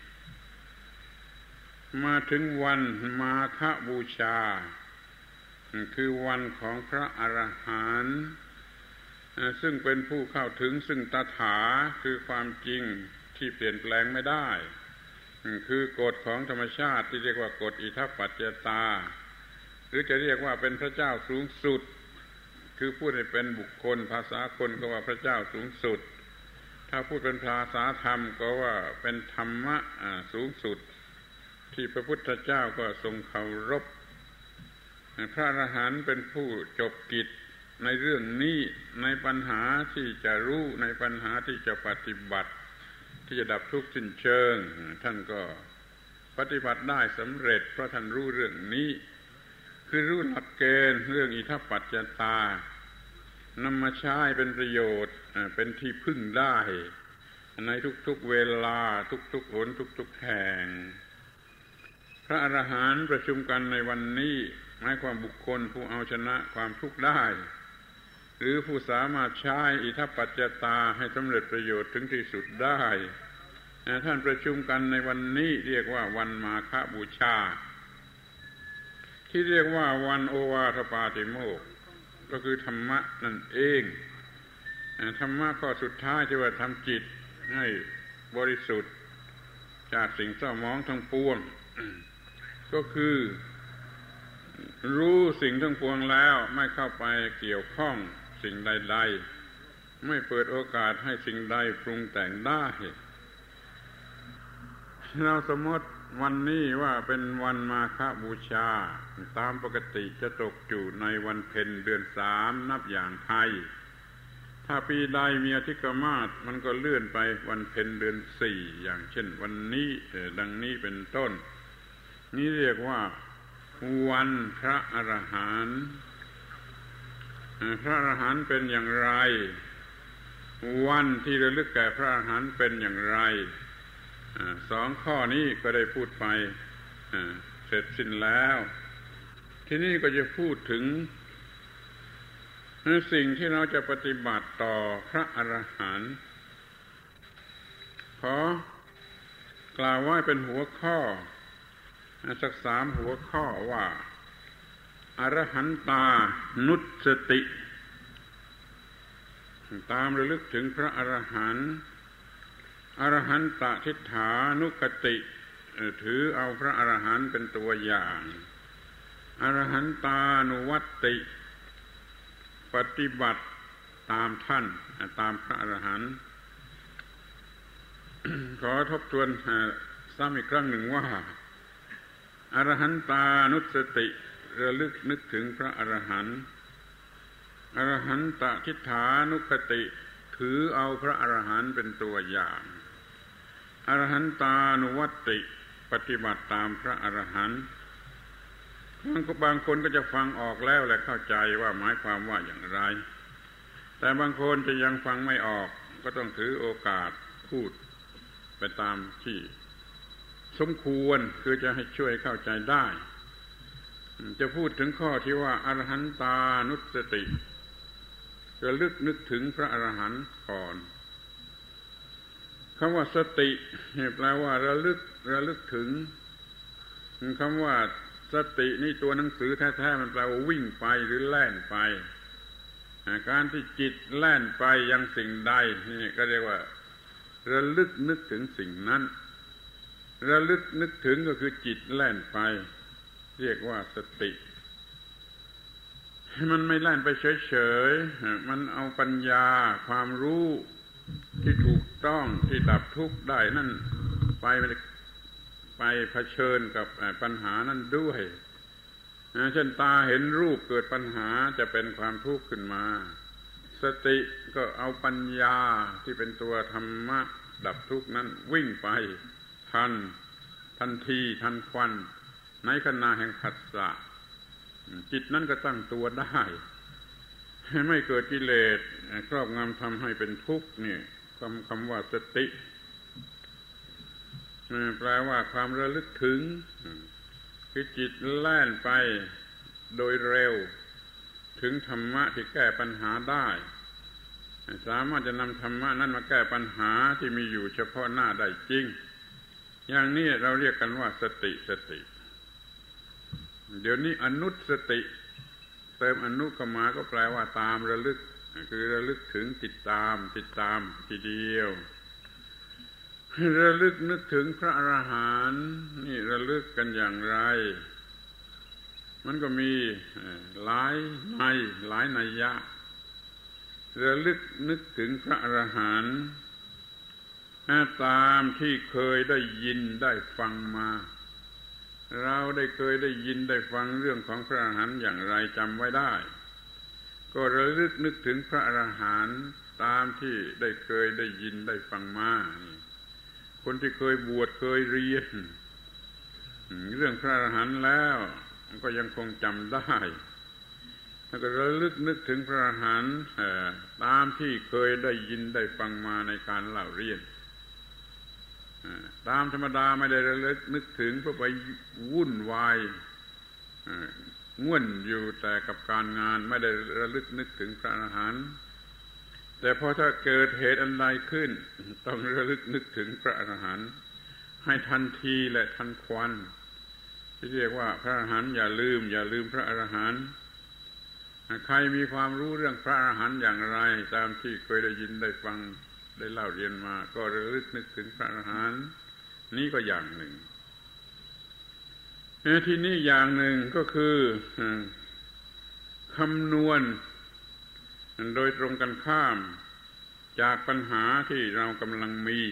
มาถึงวันมาฆบูชาคือวันของพระอรหันต์ซึ่งเป็นผู้เข้าถึงซึ่งตถาคือความจริงที่เปลี่ยนแปลงไม่ได้คือกฎของธรรมชาติที่เรียกว่ากฎอิทัปปัจจยตาหรือจะเรียกว่าเป็นพระเจ้าสูงสุดคือพูดให้เป็นบุคคลภาษาคนก็ว่าพระเจ้าสูงสุดถ้าพูดเป็นภาษาธรรมก็ว่าเป็นธรรมะสูงสุดที่พระพุทธเจ้าก็ทรงเคารพพระอรหันต์เป็นผู้จบกิจในเรื่องนี้ในปัญหาที่จะรู้ในปัญหาที่จะปฏิบัติที่จะดับทุกข์สิ้นเชิงท่านก็ปฏิบัติได้สำเร็จเพราะท่านรู้เรื่องนี้คือรู้หลักเกณฑ์เรื่องอิทัปปัจจตานำมาใช้เป็นประโยชน์เป็นที่พึ่งได้ในทุกๆเวลาทุกๆหนทุกๆแห่งพระอรหันต์ประชุมกันในวันนี้หมายความบุคคลผู้เอาชนะความทุกข์ได้หรือผู้สามารถใช้อิทัปปัจจตาให้สำเร็จประโยชน์ถึงที่สุดได้ท่านประชุมกันในวันนี้เรียกว่าวันมาฆบูชาที่เรียกว่าวันโอวาทปาติโมกข์ก็คือธรรมะนั่นเองธรรมะข้อสุดท้ายที่ว่าทำจิตให้บริสุทธิ์จากสิ่งเศร้าหมองทั้งปวงก็คือรู้สิ่งทั้งปวงแล้วไม่เข้าไปเกี่ยวข้องสิ่งใดๆไม่เปิดโอกาสให้สิ่งใดปรุงแต่งได้เราสมมติวันนี้ว่าเป็นวันมาฆบูชาตามปกติจะตกอยู่ในวันเพ็ญเดือน3นับอย่างไทยถ้าปีใดมีอธิกมาสมันก็เลื่อนไปวันเพ็ญเดือน4อย่างเช่นวันนี้ดังนี้เป็นต้นนี้เรียกว่าวันพระอรหันต์พระอรหันต์เป็นอย่างไรวันที่ระลึกแก่พระอรหันต์เป็นอย่างไร2ข้อนี้ก็ได้พูดไปเสร็จสิ้นแล้วที่นี่ก็จะพูดถึงสิ่งที่เราจะปฏิบัติต่อพระอรหันต์ขอกล่าวไว้เป็นหัวข้อสัก3หัวข้อว่าอรหันตานุสติตามระลึกถึงพระอรหันต์อรหันตทิฏฐานุกติถือเอาพระอรหันต์เป็นตัวอย่างอรหันตานุวัตติปฏิบัติตามท่านตามพระอรหันต์ขอทบทวนซ้ำอีกครั้งหนึ่งว่าอรหันตานุสติระลึกนึกถึงพระอรหันต์อรหันตทิฏฐานุกติถือเอาพระอรหันต์เป็นตัวอย่างอรหันตานุวัตติปฏิบัติตามพระอรหันต์บางคนก็จะฟังออกแล้วและเข้าใจว่าหมายความว่าอย่างไรแต่บางคนจะยังฟังไม่ออกก็ต้องถือโอกาสพูดไปตามที่สมควรคือจะให้ช่วยเข้าใจได้จะพูดถึงข้อที่ว่าอรหันตานุสติระลึกนึกถึงพระอรหันต์ก่อนคำว่าสติแปลว่าระลึกถึงคำว่าสตินี่ตัวหนังสือแท้ๆมันแปลว่าวิ่งไปหรือแล่นไปการที่จิตแล่นไปยังสิ่งใดนี่ก็เรียกว่าระลึกนึกถึงสิ่งนั้นระลึกนึกถึงก็คือจิตแล่นไปเรียกว่าสติมันไม่แล่นไปเฉยๆมันเอาปัญญาความรู้ที่ถูกต้องที่ดับทุกข์ได้นั่นไปเผชิญกับปัญหานั้นด้วยเช่นตาเห็นรูปเกิดปัญหาจะเป็นความทุกข์ขึ้นมาสติก็เอาปัญญาที่เป็นตัวธรรมะดับทุกข์นั้นวิ่งไปทันทีทันควันในขณะแห่งผัสสะจิตนั้นก็ตั้งตัวได้ไม่เกิดกิเลสครอบงำทำให้เป็นทุกข์นี่คำว่าสติแปลว่าความระลึกถึงคือจิตแล่นไปโดยเร็วถึงธรรมะที่แก้ปัญหาได้สามารถจะนำธรรมะนั้นมาแก้ปัญหาที่มีอยู่เฉพาะหน้าได้จริงอย่างนี้เราเรียกกันว่าสติเดี๋ยวนี้อนุสติเติมอนุเข้ามาก็แปลว่าตามระลึกคือระลึกถึงติดตามทีเดียวระลึกนึกถึงพระอรหันต์นี่ระลึกกันอย่างไรมันก็มีหลายนัยยะระลึกนึกถึงพระอรหันต์ตามที่เคยได้ยินได้ฟังมาเราเคยได้ยินได้ฟังเรื่องของพระอรหันต์อย่างไรจำไว้ได้ก็ระลึกนึกถึงพระอรหันต์ตามที่เคยได้ยินได้ฟังมาคนที่เคยบวชเคยเรียนเรื่องพระอรหันต์แล้วก็ยังคงจำได้แล้วก็ระลึกนึกถึงพระอรหันต์ตามที่เคยได้ยินได้ฟังมาในการเล่าเรียนตามธรรมดาไม่ได้ระลึกนึกถึงเพราะไปวุ่นวายง่วนอยู่แต่กับการงานไม่ได้ระลึกนึกถึงพระอรหันต์แต่พอถ้าเกิดเหตุอันใดขึ้นต้องระลึกนึกถึงพระอรหันต์ให้ทันทีและทันควันที่เรียกว่าพระอรหันต์อย่าลืมพระอรหันต์ใครมีความรู้เรื่องพระอรหันต์อย่างไรตามที่เคยได้ยินได้ฟังได้เล่าเรียนมาก็ระลึกนึกถึงพระอรหันต์นี่ก็อย่างหนึ่งที่นี่อย่างหนึ่งก็คือคำนวณโดยตรงกันข้ามจากปัญหาที่เรากำลังมี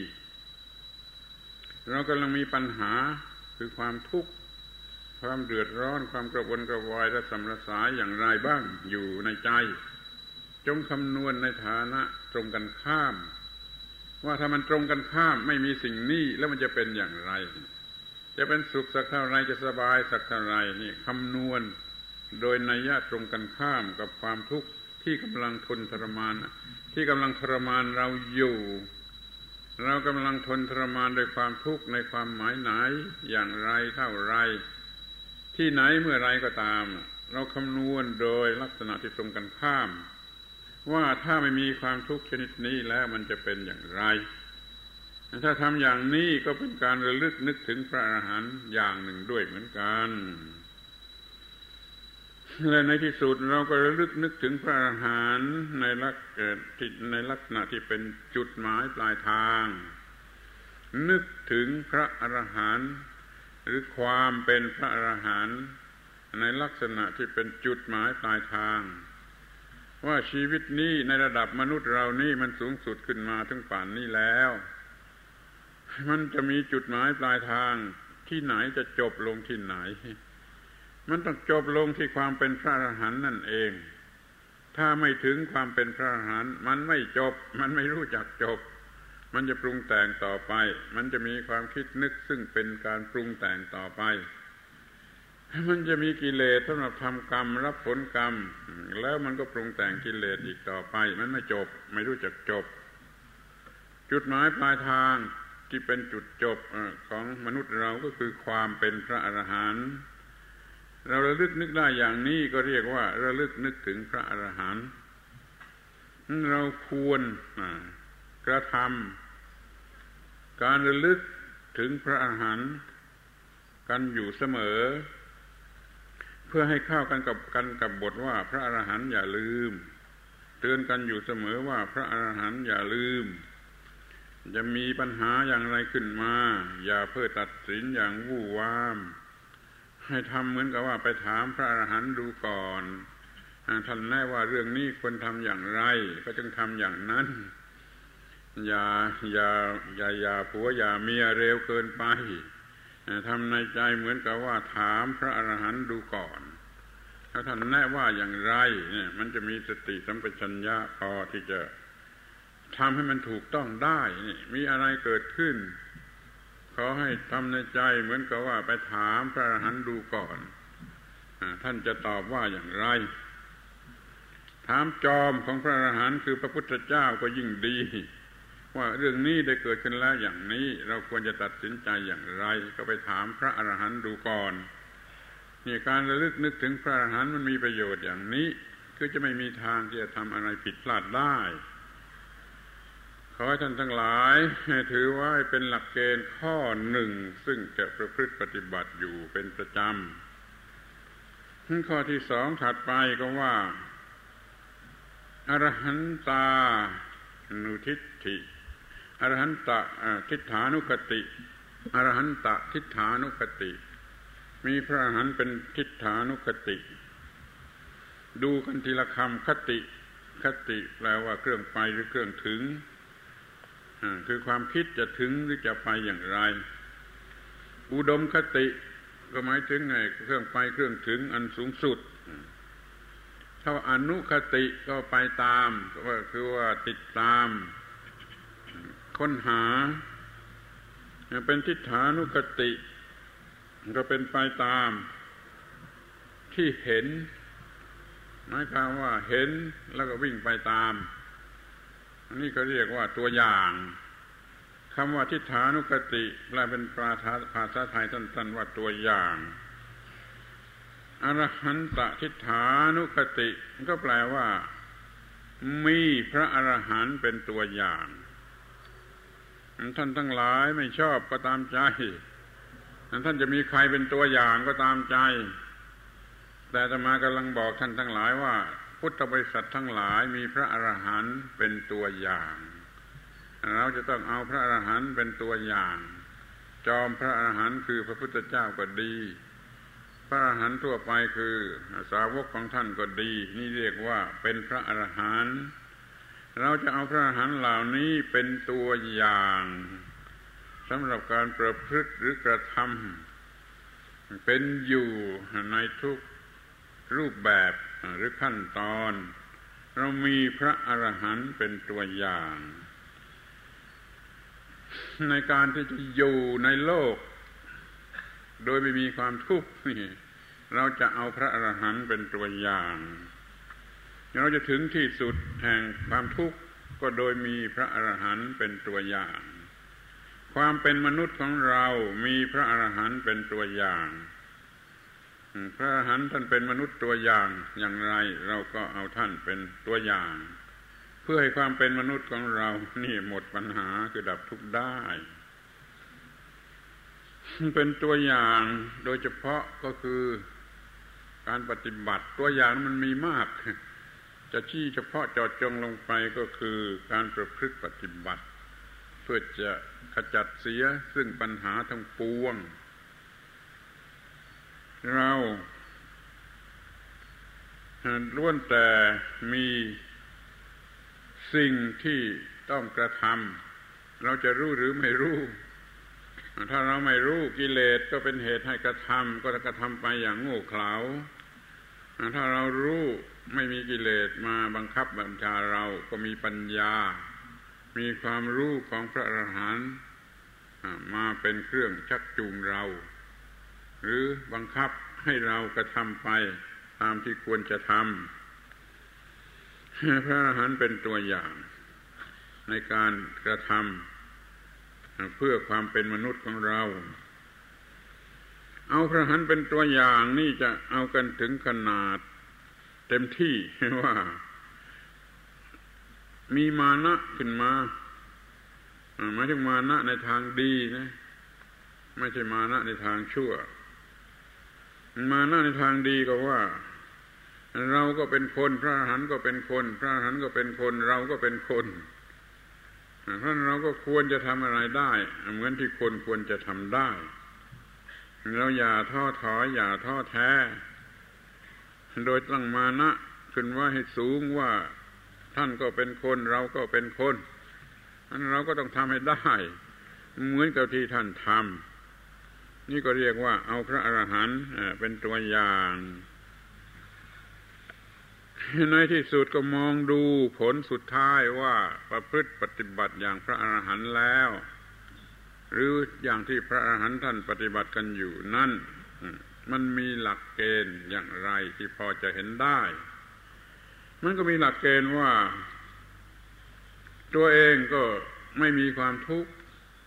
ปัญหาคือความทุกข์ความเดือดร้อนความกระวนกระวายและสำระสายอย่างไรบ้างอยู่ในใจจงคำนวณในฐานะตรงกันข้ามว่าถ้ามันตรงกันข้ามไม่มีสิ่งนี้แล้วมันจะเป็นอย่างไรจะเป็นสุขสักเท่าไรจะสบายสักเท่าไรนี่คำนวณโดยนัยยะตรงกันข้ามกับความทุกข์ที่กำลังทรมานเราอยู่เรากำลังทนทรมานโดยความทุกข์ในความหมายไหนอย่างไรเท่าไรที่ไหนเมื่อไรก็ตามเราคำนวณโดยลักษณะที่ตรงกันข้ามว่าถ้าไม่มีความทุกข์ชนิดนี้แล้วมันจะเป็นอย่างไรถ้าทำอย่างนี้ก็เป็นการระลึกนึกถึงพระอรหันต์อย่างหนึ่งด้วยเหมือนกันและในที่สุดเราก็ระลึกนึกถึงพระอรหันต์ในลักษณะที่เป็นจุดหมายปลายทางนึกถึงพระอรหันต์หรือความเป็นพระอรหันต์ในลักษณะที่เป็นจุดหมายปลายทางว่าชีวิตนี้ในระดับมนุษย์เรานี่มันสูงสุดขึ้นมาถึงป่านนี้แล้วมันจะมีจุดหมายปลายทางที่ไหนจะจบลงที่ไหนมันต้องจบลงที่ความเป็นพระอรหันต์นั่นเองถ้าไม่ถึงความเป็นพระอรหันต์มันไม่จบมันไม่รู้จักจบมันจะปรุงแต่งต่อไปมันจะมีความคิดนึกซึ่งเป็นการปรุงแต่งต่อไปมันจะมีกิเลสสำหรับทำกรรมรับผลกรรมแล้วมันก็ปรุงแต่งกิเลสอีกต่อไปมันไม่จบไม่รู้จักจบจุดหมายปลายทางที่เป็นจุดจบของมนุษย์เราก็คือความเป็นพระอรหันต์เราระลึกนึกได้อย่างนี้ก็เรียกว่าระลึกนึกถึงพระอรหันต์เราควรกระทำการระลึกถึงพระอรหันต์กันอยู่เสมอเพื่อให้เข้ากันกับบทว่าพระอรหันต์อย่าลืมเตือนกันอยู่เสมอว่าพระอรหันต์อย่าลืมจะมีปัญหาอย่างไรขึ้นมาอย่าเพ้อตัดสินอย่างวู่วามให้ทำเหมือนกับว่าไปถามพระอรหันต์ดูก่อนท่านแน่ว่าเรื่องนี้ควรทำอย่างไรก็จึงทำอย่างนั้นอย่าผัวอย่าเมียเร็วเกินไปทำในใจเหมือนกับว่าถามพระอรหันต์ดูก่อนถ้าท่านแน่ว่าอย่างไรเนี่ยมันจะมีสติสัมปชัญญะพอที่จะทำให้มันถูกต้องได้นี่มีอะไรเกิดขึ้นขอให้ทำในใจเหมือนกับว่าไปถามพระอรหันต์ดูก่อนท่านจะตอบว่าอย่างไรถามจอมของพระอรหันต์คือพระพุทธเจ้าก็ยิ่งดีว่าเรื่องนี้ได้เกิดขึ้นแล้วอย่างนี้เราควรจะตัดสินใจอย่างไรก็ไปถามพระอรหันต์ดูก่อนนี่การระลึกนึกถึงพระอรหันต์มันมีประโยชน์อย่างนี้คือจะไม่มีทางที่จะทำอะไรผิดพลาดได้ขอให้ท่านทั้งหลายถือว่าเป็นหลักเกณฑ์ข้อหนึ่งซึ่งจะประพฤติปฏิบัติอยู่เป็นประจำข้อที่สองถัดไปก็ว่าอรหันตานุทิฏฐิอรหันตทิฏฐานุคติอรหันตทิฏฐานุคติมีพระอรหันต์เป็นทิฏฐานุคติดูกันทีละคำคติแปลว่าเครื่องไปหรือเครื่องถึงคือความคิดจะถึงหรือจะไปอย่างไรอุดมคติก็หมายถึงไงเครื่องไปเครื่องถึงอันสูงสุดถ้าอนุคติก็ไปตามก็คือว่าติดตามค้นหาเป็นทิฏฐานุคติก็เป็นไปตามที่เห็นหมายความว่าเห็นแล้วก็วิ่งไปตามอันนี้ก็เรียกว่าตัวอย่างคำว่าทิฏฐานุคติแปลเป็นภาษาไทยสั้นๆว่าตัวอย่างอรหันตทิฏฐานุคติก็แปลว่ามีพระอรหันต์เป็นตัวอย่างท่านทั้งหลายไม่ชอบก็ตามใจท่านจะมีใครเป็นตัวอย่างก็ตามใจแต่อาตมากำลังบอกท่านทั้งหลายว่าพุทธบริษัททั้งหลายมีพระอรหันต์เป็นตัวอย่างเราจะต้องเอาพระอรหันต์เป็นตัวอย่างจอมพระอรหันต์คือพระพุทธเจ้าก็ดีพระอรหันต์ทั่วไปคือสาวกของท่านก็ดีนี่เรียกว่าเป็นพระอรหันต์เราจะเอาพระอรหันต์เหล่านี้เป็นตัวอย่างสำหรับการประพฤติหรือกระทำเป็นอยู่ในทุกรูปแบบหรือขั้นตอนเรามีพระอรหันต์เป็นตัวอย่างในการที่จะอยู่ในโลกโดยไม่มีความทุกข์นี่เราจะเอาพระอรหันต์เป็นตัวอย่างเราจะถึงที่สุดแห่งความทุกข์ก็โดยมีพระอรหันต์เป็นตัวอย่างความเป็นมนุษย์ของเรามีพระอรหันต์เป็นตัวอย่างพระอรหันต์ท่านเป็นมนุษย์ตัวอย่างอย่างไรเราก็เอาท่านเป็นตัวอย่างเพื่อให้ความเป็นมนุษย์ของเรานี่หมดปัญหาคือดับทุกข์ได้เป็นตัวอย่างโดยเฉพาะก็คือการปฏิบัติตัวอย่างมันมีมากจะชี้เฉพาะเจาะจงลงไปก็คือการประพฤติปฏิบัติเพื่อจะขจัดเสียซึ่งปัญหาทั้งปวงเราล้วนแต่มีสิ่งที่ต้องกระทำเราจะรู้หรือไม่รู้ถ้าเราไม่รู้กิเลสก็เป็นเหตุให้กระทำก็จะกระทำไปอย่างโง่เขลาถ้าเรารู้ไม่มีกิเลสมาบังคับบัญชาเราก็มีปัญญามีความรู้ของพระอรหันต์มาเป็นเครื่องชักจูงเราหรือบังคับให้เรากระทำไปตามที่ควรจะทำพระอรหันต์เป็นตัวอย่างในการกระทำเพื่อความเป็นมนุษย์ของเราเอาพระอรหันต์เป็นตัวอย่างนี่จะเอากันถึงขนาดเต็มที่ว่ามีมานะขึ้นมาหมายถึงมานะในทางดีนะไม่ใช่มานะในทางชั่วมานะในทางดีก็ว่าเราก็เป็นคนพระอรหันต์ก็เป็นคนพระอรหันต์ก็เป็นคนเราก็เป็นคนเพราะเราก็ควรจะทำอะไรได้เหมือนที่คนควรจะทำได้เราอย่าท้อถอยอย่าท้อแท้โดยตั้งมานะขึ้นว่าให้สูงว่าท่านก็เป็นคนเราก็เป็นคนนั้นเราก็ต้องทำให้ได้เหมือนกับที่ท่านทำนี่ก็เรียกว่าเอาพระอรหันต์เป็นตัวอย่างในที่สุดก็มองดูผลสุดท้ายว่าประพฤติปฏิบัติอย่างพระอรหันต์แล้วหรืออย่างที่พระอรหันต์ท่านปฏิบัติกันอยู่นั่นมันมีหลักเกณฑ์อย่างไรที่พอจะเห็นได้มันก็มีหลักเกณฑ์ว่าตัวเองก็ไม่มีความทุกข์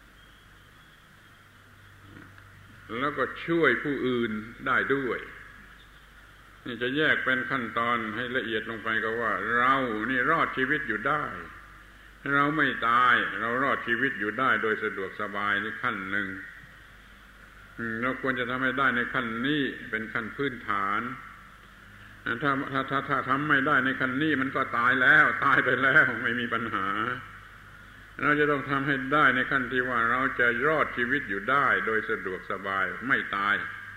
แล้วก็ช่วยผู้อื่นได้ด้วยนี่จะแยกเป็นขั้นตอนให้ละเอียดลงไปก็ว่าเรานี่รอดชีวิตอยู่ได้เราไม่ตายเรารอดชีวิตอยู่ได้โดยสะดวกสบายนี่ขั้นหนึ่งเราควรจะทำให้ได้ในขั้นนี้เป็นขั้นพื้นฐานถ้าทำไม่ได้ในขั้นนี้มันก็ตายแล้วตายไปแล้วไม่มีปัญหาเราจะต้องทำให้ได้ในขั้นที่ว่าเราจะรอดชีวิตอยู่ได้โดยสะดวกสบายไม่ตาย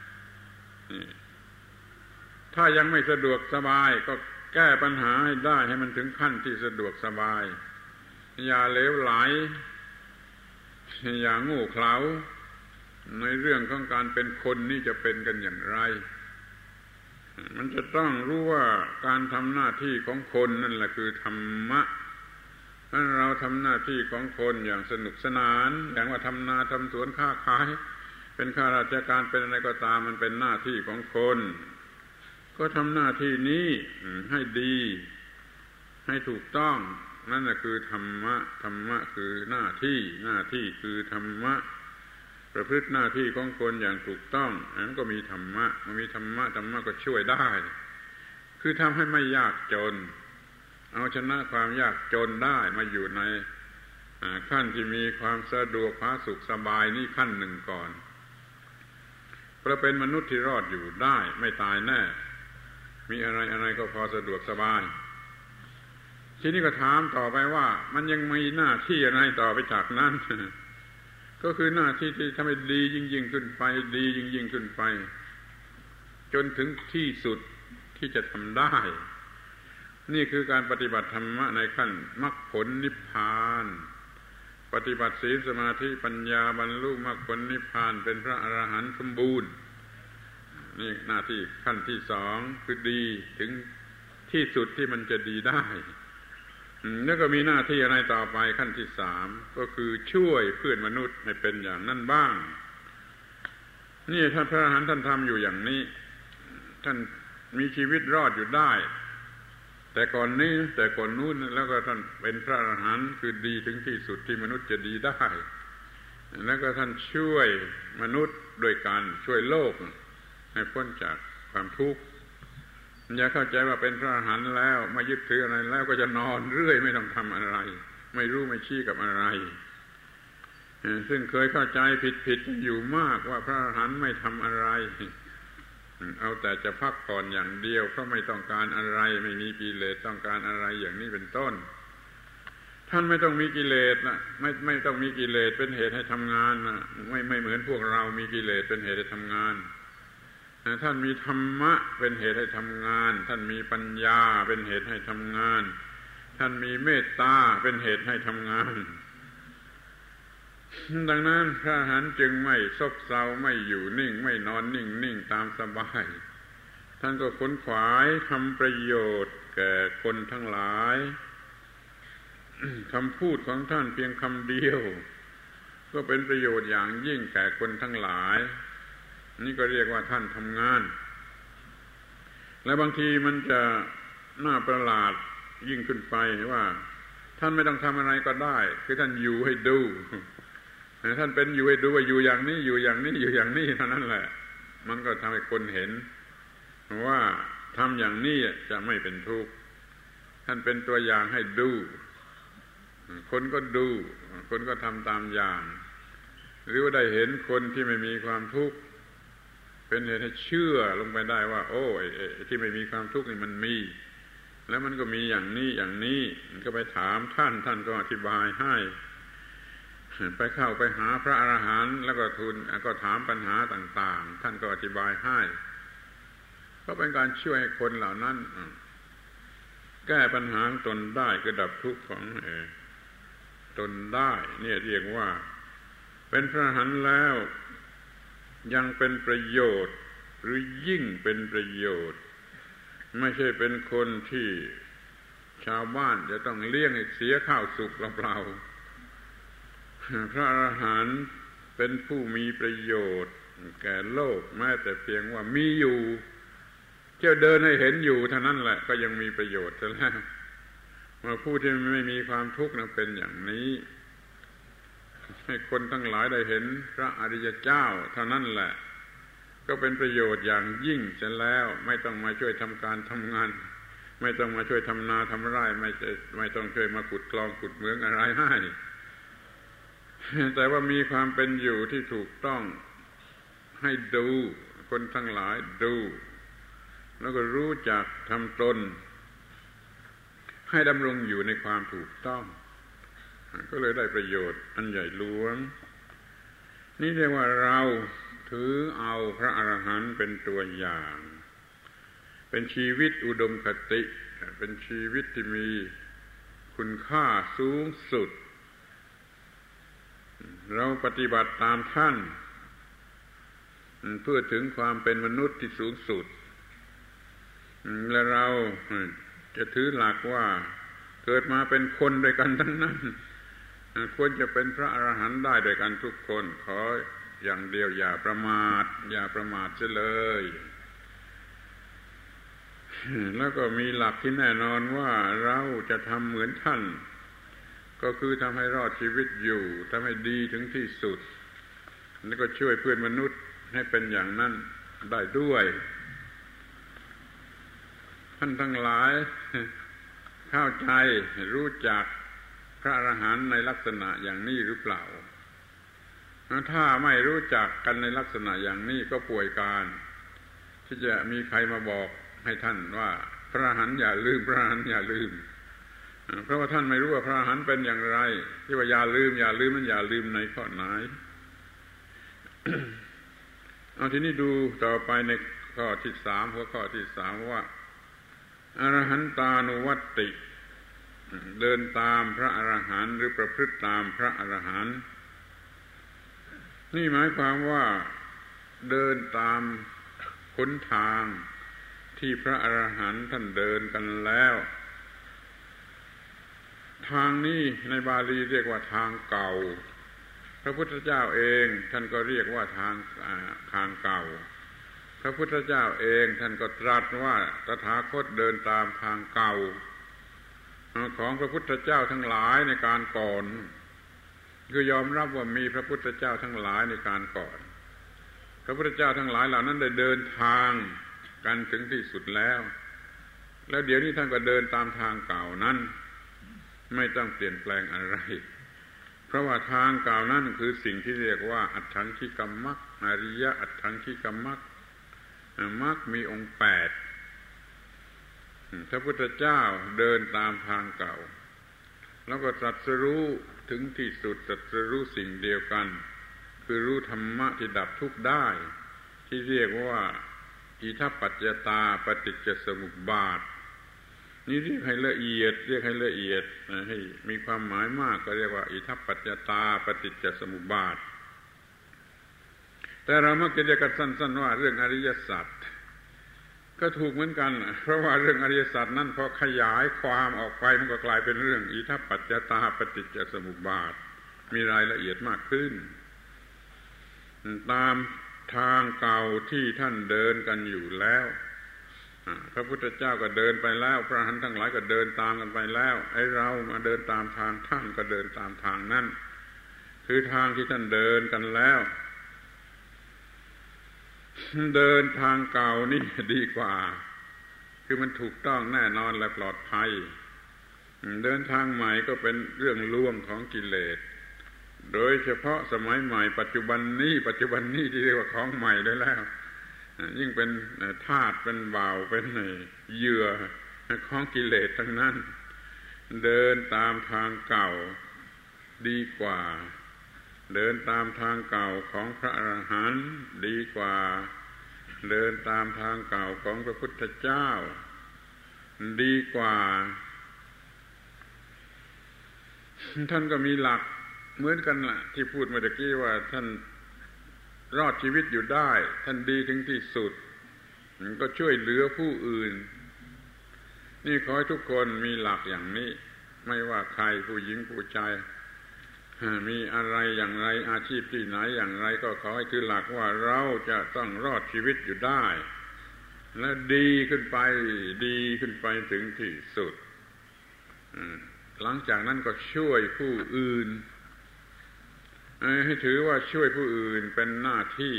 ถ้ายังไม่สะดวกสบายก็แก้ปัญหาให้ได้ให้มันถึงขั้นที่สะดวกสบายอย่าเหลวไหลอย่างโง่เขลาในเรื่องของการเป็นคนนี่จะเป็นกันอย่างไรมันจะต้องรู้ว่าการทำหน้าที่ของคนนั่นแหละคือธรรมะถ้าเราทำหน้าที่ของคนอย่างสนุกสนานอย่างว่าทำนาทำสวนค้าขายเป็นข้าราชการเป็นอะไรก็ตามมันเป็นหน้าที่ของคนก็ทำหน้าที่นี้ให้ดีให้ถูกต้องนั่นแหละคือธรรมะธรรมะคือหน้าที่คือธรรมะประพฤติหน้าที่ของคนอย่างถูกต้องนั้นก็มีธรรมะมันมีธรรมะก็ช่วยได้คือทำให้ไม่ยากจนเอาชนะความยากจนได้มาอยู่ในขั้นที่มีความสะดวกผาสุกสบายนี่ขั้นหนึ่งก่อนเพราะเป็นมนุษย์ที่รอดอยู่ได้ไม่ตายแน่มีอะไรก็พอสะดวกสบายทีนี้ก็ถามต่อไปว่ามันยังมีหน้าที่อะไรต่อไปจากนั้นก็คือหน้าที่ที่ทำให้ดียิ่งขึ้นไปดียิ่งขึ้นไปจนถึงที่สุดที่จะทำได้นี่คือการปฏิบัติธรรมะในขั้นมรรคผลนิพพานปฏิบัติศีลสมาธิปัญญาบรรลุมรรคผลนิพพานเป็นพระอรหันต์สมบูรณ์นี่หน้าที่ขั้นที่สองคือดีถึงที่สุดที่มันจะดีได้แล้วก็มีหน้าที่อะไรต่อไปขั้นที่สามก็คือช่วยเพื่อนมนุษย์ให้เป็นอย่างนั้นบ้างนี่ถ้าพระอรหันต์ท่านทำอยู่อย่างนี้ท่านมีชีวิตรอดอยู่ได้แต่ก่อนนู้นแล้วก็ท่านเป็นพระอรหันต์คือดีถึงที่สุดที่มนุษย์จะดีได้แล้วก็ท่านช่วยมนุษย์โดยการช่วยโลกให้พ้นจากความทุกข์อย่าเข้าใจว่าเป็นพระอรหันต์แล้วไม่ยึดถืออะไรแล้วก็จะนอนเรื่อยไม่ต้องทำอะไรไม่รู้ไม่ชี้กับอะไรซึ่งเคยเข้าใจผิดอยู่มากว่าพระอรหันต์ไม่ทำอะไรเอาแต่จะพักผ่อนอย่างเดียวเพราะไม่ต้องการอะไรไม่มีกิเลสต้องการอะไรอย่างนี้เป็นต้นท่านไม่ต้องมีกิเลสนะไม่ต้องมีกิเลสเป็นเหตุให้ทำงานนะไม่เหมือนพวกเรามีกิเลสเป็นเหตุให้ทำงานท่านมีธรรมะเป็นเหตุให้ทำงานท่านมีปัญญาเป็นเหตุให้ทำงานท่านมีเมตตาเป็นเหตุให้ทำงานดังนั้นพระอรหันต์จึงไม่ซบเซาไม่อยู่นิ่งไม่นอนนิ่งตามสบายท่านก็ขนขวายทำประโยชน์แก่คนทั้งหลายคำพูดของท่านเพียงคำเดียวก็เป็นประโยชน์อย่างยิ่งแก่คนทั้งหลายนี่ก็เรียกว่าท่านทำงานและบางทีมันจะน่าประหลาดยิ่งขึ้นไปว่าท่านไม่ต้องทำอะไรก็ได้คือท่านอยู่ให้ดูท่านเป็นอยู่ให้ดูว่าอยู่อย่างนี้อยู่อย่างนี้อยู่อย่างนี้เท่านั้นแหละมันก็ทำให้คนเห็นว่าทำอย่างนี้จะไม่เป็นทุกข์ท่านเป็นตัวอย่างให้ดูคนก็ดูคนก็ทำตามอย่างหรือว่าได้เห็นคนที่ไม่มีความทุกข์เป็นเหตุให้เชื่อลงไปได้ว่าโอ้ที่ไม่มีความทุกข์นี่มันมีแล้วมันก็มีอย่างนี้ก็ไปถามท่านก็อธิบายให้ไปเข้าไปหาพระอรหันต์แล้วก็ถามปัญหาต่างๆท่านก็อธิบายให้ก็เป็นการช่วยให้คนเหล่านั้นแก้ปัญหาตนได้คือดับทุกข์ของตนได้เนี่ยเรียกว่าเป็นพระอรหันต์แล้วยังเป็นประโยชน์หรือยิ่งเป็นประโยชน์ไม่ใช่เป็นคนที่ชาวบ้านจะต้องเลี้ยงให้เสียข้าวสุกเปล่าๆพระอรหันต์เป็นผู้มีประโยชน์แก่โลกแม้แต่เพียงว่ามีอยู่เจ้าเดินให้เห็นอยู่เท่านั้นแหละก็ยังมีประโยชน์แล้วมาผู้ที่ไม่มีความทุกข์นั้นเป็นอย่างนี้ให้คนทั้งหลายได้เห็นพระอริยเจ้าเท่านั้นแหละก็เป็นประโยชน์อย่างยิ่งเสร็จแล้วไม่ต้องมาช่วยทำการทำงานไม่ต้องมาช่วยทำนาทำไร่ไม่ต้องช่วยมาขุดคลองขุดเหมืองอะไรให้แต่ว่ามีความเป็นอยู่ที่ถูกต้องให้ดูคนทั้งหลายดูแล้วก็รู้จักทำตนให้ดำรงอยู่ในความถูกต้องก็เลยได้ประโยชน์อันใหญ่หลวงนี่เรียกว่าเราถือเอาพระอรหันต์เป็นตัวอย่างเป็นชีวิตอุดมคติเป็นชีวิตที่มีคุณค่าสูงสุดเราปฏิบัติตามท่านเพื่อถึงความเป็นมนุษย์ที่สูงสุดและเราจะถือหลักว่าเกิดมาเป็นคนด้วยกันทั้งนั้นควรจะเป็นพระอรหันต์ได้ด้วยกันทุกคนขออย่างเดียวอย่าประมาทเสียเลยแล้วก็มีหลักที่แน่นอนว่าเราจะทำเหมือนท่านก็คือทำให้รอดชีวิตอยู่ทำให้ดีถึงที่สุดแล้วก็ช่วยเพื่อนมนุษย์ให้เป็นอย่างนั้นได้ด้วยท่านทั้งหลายเข้าใจรู้จักพระอรหันต์ในลักษณะอย่างนี้หรือเปล่าถ้าไม่รู้จักกันในลักษณะอย่างนี้ก็ป่วยการที่จะมีใครมาบอกให้ท่านว่าพระอรหันต์อย่าลืมพระอรหันต์อย่าลืมเพราะว่าท่านไม่รู้ว่าพระอรหันต์เป็นอย่างไรที่ว่าอย่าลืมมันอย่าลืมในข้อไหน เอาทีนี้ดูต่อไปในข้อที่3หัวข้อที่3ว่าอรหันตานุวัตติเดินตามพระอรหันต์หรือประพฤติตามพระอรหันต์นี่หมายความว่าเดินตามหนทางที่พระอรหันต์ท่านเดินกันแล้วทางนี้ในบาลีเรียกว่าทางเก่าพระพุทธเจ้าเองท่านก็เรียกว่าทางเก่าพระพุทธเจ้าเองท่านก็ตรัสว่าตถาคตเดินตามทางเก่าของพระพุทธเจ้าทั้งหลายในการก่อนคือยอมรับว่ามีพระพุทธเจ้าทั้งหลายในการก่อนพระพุทธเจ้าทั้งหลายเหล่านั้นได้เดินทางกันถึงที่สุดแล้วเดี๋ยวนี้ท่านก็เดินตามทางเก่านั้นไม่ต้องเปลี่ยนแปลงอะไรเพราะว่าทางเก่านั้นคือสิ่งที่เรียกว่าอัตถังคิกมรรคอริยอัตถังคิกมรรคมรรคมีองค์8พระพุทธเจ้าเดินตามทางเก่าแล้วก็ตรัสรู้ถึงที่สุดตรัสรู้สิ่งเดียวกันคือรู้ธรรมะที่ดับทุกข์ได้ที่เรียกว่าอิทัปปัจจตาปฏิจจสมุปบาทนี่เรียกให้ละเอียดให้มีความหมายมากก็เรียกว่าอิทัปปัจจตาปฏิจจสมุปบาทแต่เรามักจะเรียกกันสั้นๆว่าเรื่องอริยสัจก็ถูกเหมือนกันเพราะว่าเรื่องอริยสัจนั้นพอขยายความออกไปมันก็กลายเป็นเรื่องอิทัปปัจจตาปฏิจจสมุปบาทมีรายละเอียดมากขึ้นตามทางเก่าที่ท่านเดินกันอยู่แล้วพระพุทธเจ้าก็เดินไปแล้วพระอรหันต์ทั้งหลายก็เดินตามกันไปแล้วไอ้เรามาเดินตามทางท่านก็เดินตามทางนั้นคือทางที่ท่านเดินกันแล้วเดินทางเก่านี่ดีกว่าคือมันถูกต้องแน่นอนและปลอดภัยเดินทางใหม่ก็เป็นเรื่องลวงของกิเลสโดยเฉพาะสมัยใหม่ปัจจุบันนี้ที่เรียกว่าของใหม่ได้แล้วยิ่งเป็นทาสเป็นบ่าวเป็นเหยื่อของกิเลสทั้งนั้นเดินตามทางเก่าดีกว่าเดินตามทางเก่าของพระอรหันต์ดีกว่าเดินตามทางเก่าของพระพุทธเจ้าดีกว่าท่านก็มีหลักเหมือนกันล่ะที่พูดเมื่อกี้ว่าท่านรอดชีวิตอยู่ได้ท่านดีถึงที่สุดก็ช่วยเหลือผู้อื่นนี่ขอให้ทุกคนมีหลักอย่างนี้ไม่ว่าใครผู้หญิงผู้ชายมีอะไรอย่างไรอาชีพที่ไหนอย่างไรก็ขอให้ถือหลักว่าเราจะต้องรอดชีวิตอยู่ได้และดีขึ้นไปถึงที่สุดหลังจากนั้นก็ช่วยผู้อื่นให้ถือว่าช่วยผู้อื่นเป็นหน้าที่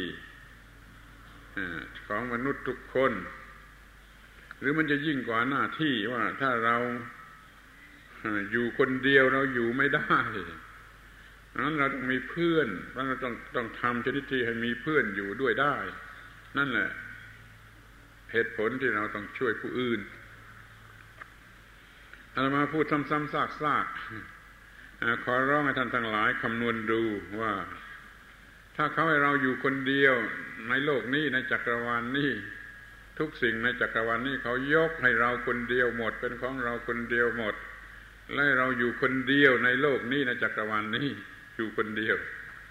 ของมนุษย์ทุกคนหรือมันจะยิ่งกว่าหน้าที่ว่าถ้าเราอยู่คนเดียวเราอยู่ไม่ได้นั้นเราต้องมีเพื่อนเราต้องทำชนิดที่ให้มีเพื่อนอยู่ด้วยได้นั่นแหละเหตุผลที่เราต้องช่วยผู้อื่นอาตมาพูดซ้ำๆซากๆขอร้องให้ท่านทั้งหลายคำนวณดูว่าถ้าเขาให้เราอยู่คนเดียวในโลกนี้ในจักรวาลนี้ทุกสิ่งในจักรวาลนี้เขายกให้เราคนเดียวหมดเป็นของเราคนเดียวหมดและเราอยู่คนเดียวในโลกนี้ในจักรวาลนี้อยู่คนเดียว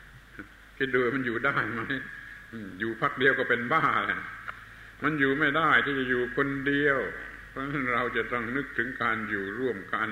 คิดดูมันอยู่ได้ไหมอยู่พักเดียวก็เป็นบ้าแหละมันอยู่ไม่ได้ที่จะอยู่คนเดียวเพราะฉะนั้นเราจะต้องนึกถึงการอยู่ร่วมกัน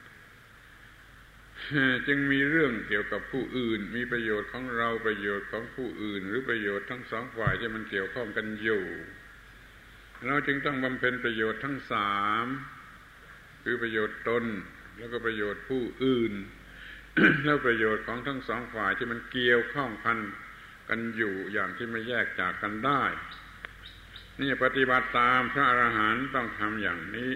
จึงมีเรื่องเกี่ยวกับผู้อื่นมีประโยชน์ของเราประโยชน์ของผู้อื่นหรือประโยชน์ทั้งสองฝ่ายที่มันเกี่ยวข้องกันอยู่เราจึงต้องบำเพ็ญประโยชน์ทั้งสามคือประโยชน์ตนแล้วก็ประโยชน์ผู้อื่น แล้วประโยชน์ของทั้งสองฝ่ายที่มันเกี่ยวข้องพันกันอยู่อย่างที่ไม่แยกจากกันได้นี่ปฏิบัติตามพระอรหันต์ต้องทำอย่างนี้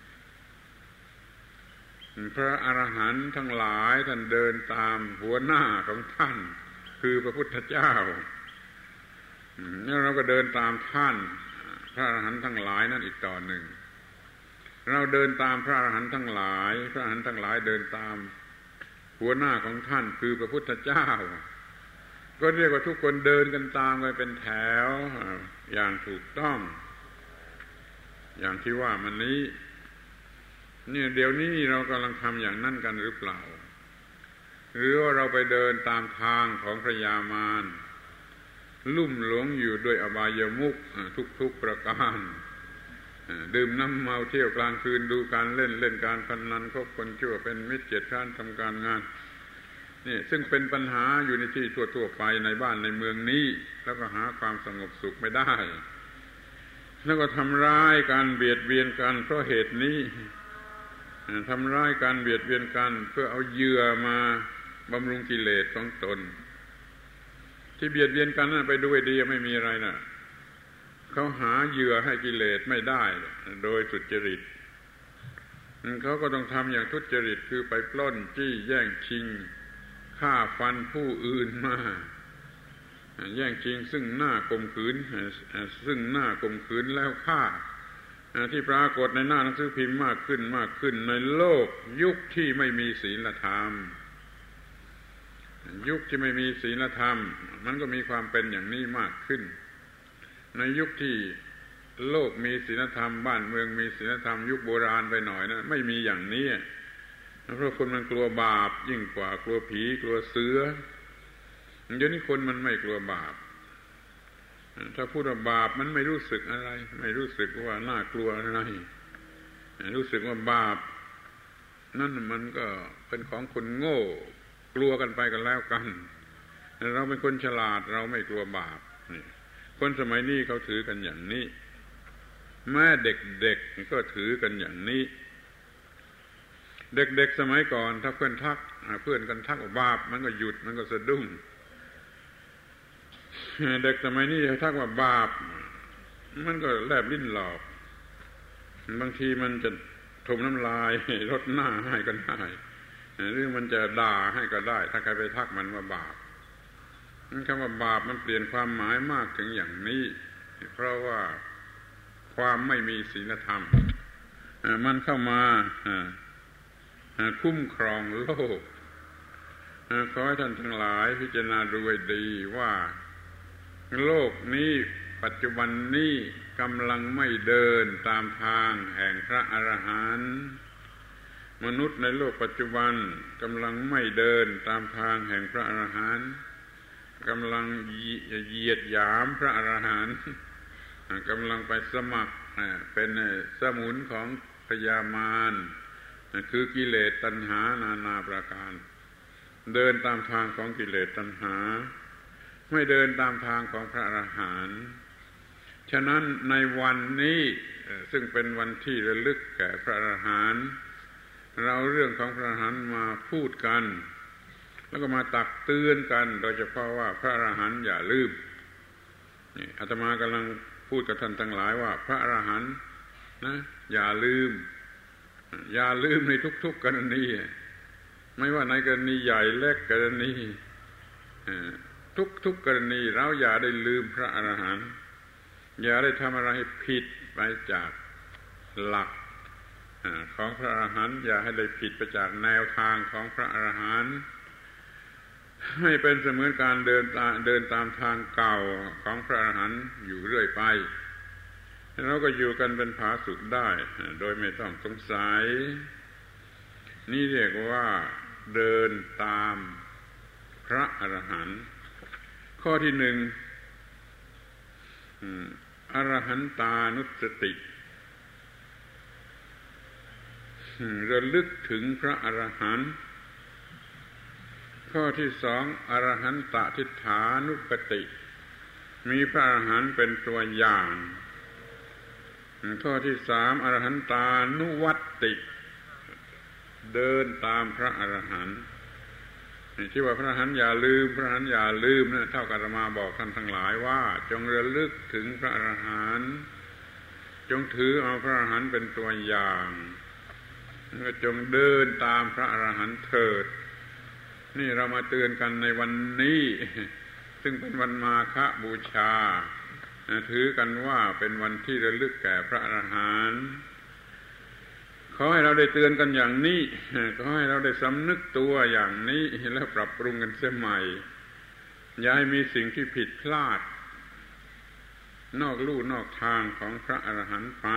พระอรหันต์ทั้งหลายท่านเดินตามหัวหน้าของท่านคือพระพุทธเจ้าแล้วเราก็เดินตามท่านพระอรหันต์ทั้งหลายนั่นอีกต่อหนึ่งเราเดินตามพระอรหันต์ทั้งหลายพระอรหันต์ทั้งหลายเดินตามหัวหน้าของท่านคือพระพุทธเจ้าก็เรียกว่าทุกคนเดินกันตามกันเป็นแถวอย่างถูกต้องอย่างที่ว่ามันนี้เนี่ยเดี๋ยวนี้เรากำลังทำอย่างนั้นกันหรือเปล่าหรือว่าเราไปเดินตามทางของพระยามารลุ่มหลงอยู่ด้วยอบายมุขทุกประการดื่มน้ำเมาเที่ยวกลางคืนดูการเล่นการพนันคบคนชั่วเป็นมิตรเกียรติค้านทำการงานนี่ซึ่งเป็นปัญหาอยู่ในที่ทั่วไปในบ้านในเมืองนี้แล้วก็หาความสงบสุขไม่ได้แล้วก็ทำร้ายการเบียดเบียนกันเพราะเหตุนี้ทำร้ายการเบียดเบียนกันเพื่อเอาเหยื่อมาบำรุงกิเลสของตนที่เบียดเบียนกันนั้นไปด้วยดีไม่มีอะไรนะเขาหาเหยื่อให้กิเลสไม่ได้โดยสุจริตเขาก็ต้องทำอย่างทุจริตคือไปปล้นจี้แย่งชิงฆ่าฟันผู้อื่นมาแย่งชิงซึ่งหน้าข่มขืนแล้วฆ่าที่ปรากฏในหน้าหนังสือพิมพ์มากขึ้นในโลกยุคที่ไม่มีศีลธรรมยุคที่ไม่มีศีลธรรมมันก็มีความเป็นอย่างนี้มากขึ้นในยุคที่โลกมีศีลธรรมบ้านเมืองมีศีลธรรมยุคโบราณไปหน่อยนะไม่มีอย่างนี้เพราะคนมันกลัวบาปยิ่งกว่ากลัวผีกลัวเสือเดี๋ยวนี้คนมันไม่กลัวบาปถ้าพูดว่าบาปมันไม่รู้สึกอะไรไม่รู้สึกว่าน่ากลัวอะไรรู้สึกว่าบาปนั่นมันก็เป็นของคนโง่กลัวกันไปกันแล้วกันเราเป็นคนฉลาดเราไม่กลัวบาปคนสมัยนี้เขาถือกันอย่างนี้แม่เด็กๆก็ถือกันอย่างนี้เด็กๆสมัยก่อนถ้าเพื่อนกันทักว่าบาปมันก็หยุดมันก็สะดุ้งเด็กสมัยนี้ทักว่าบาปมันก็แลบลิ้นหลอกบางทีมันจะถมน้ำลายรดหน้าให้ก็ได้หรือมันจะด่าให้ก็ได้ถ้าใครไปทักมันว่าบาปคำว่าบาปมันเปลี่ยนความหมายมากถึงอย่างนี้เพราะว่าความไม่มีศีลธรรมมันเข้ามาคุ้มครองโลกขอให้ท่านทั้งหลายพิจารณาดูให้ดีว่าโลกนี้ปัจจุบันนี้กำลังไม่เดินตามทางแห่งพระอรหันต์มนุษย์ในโลกปัจจุบันกำลังไม่เดินตามทางแห่งพระอรหันต์กำลังเหยียดหยามพระอรหันต์กำลังไปสมัครเป็นสมุนของพยามารคือกิเลสตัณหานานาประการเดินตามทางของกิเลสตัณหาไม่เดินตามทางของพระอรหันต์ฉะนั้นในวันนี้ซึ่งเป็นวันที่ระลึกแก่พระอรหันต์เราเรื่องของพระอรหันต์มาพูดกันแล้วก็มาตักเตือนกันโดยเฉพาะว่าพระอรหันต์อย่าลืมนี่อาตมากำลังพูดกับท่านทั้งหลายว่าพระอรหันต์นะอย่าลืมในทุกๆกรณีไม่ว่าในกรณีใหญ่เล็กกรณีทุกกรณีเราอย่าได้ลืมพระอรหันต์อย่าได้ทำอะไรผิดไปจากหลักของพระอรหันต์อย่าให้ได้ผิดไปจากแนวทางของพระอรหันต์ให้เป็นเสมือนการเดินตามทางเก่าของพระอรหันต์อยู่เรื่อยไปเราก็อยู่กันเป็นผาสุกได้โดยไม่ต้องสงสัยนี่เรียกว่าเดินตามพระอรหันต์ข้อที่หนึ่งอรหันตานุสติระลึกถึงพระอรหันต์ข้อที่สองอรหันตทิฏฐานุปติมีพระอรหันต์เป็นตัวอย่างข้อที่สามอรหันตานุวัตติเดินตามพระอรหันต์ที่ว่าพระอรหันต์อย่าลืมพระอรหันต์อย่าลืมนะเท่ากับอาตมาบอกท่านทั้งหลายว่าจงระลึกถึงพระอรหันต์จงถือเอาพระอรหันต์เป็นตัวอย่างแล้วจงเดินตามพระอรหันต์เถิดนี่เรามาเตือนกันในวันนี้ซึ่งเป็นวันมาฆบูชาถือกันว่าเป็นวันที่ระลึกแก่พระอรหันต์ขอให้เราได้เตือนกันอย่างนี้ขอให้เราได้สำนึกตัวอย่างนี้แล้วปรับปรุงกันเสียใหม่อย่าให้มีสิ่งที่ผิดพลาดนอกลู่นอกทางของพระอรหันต์ไป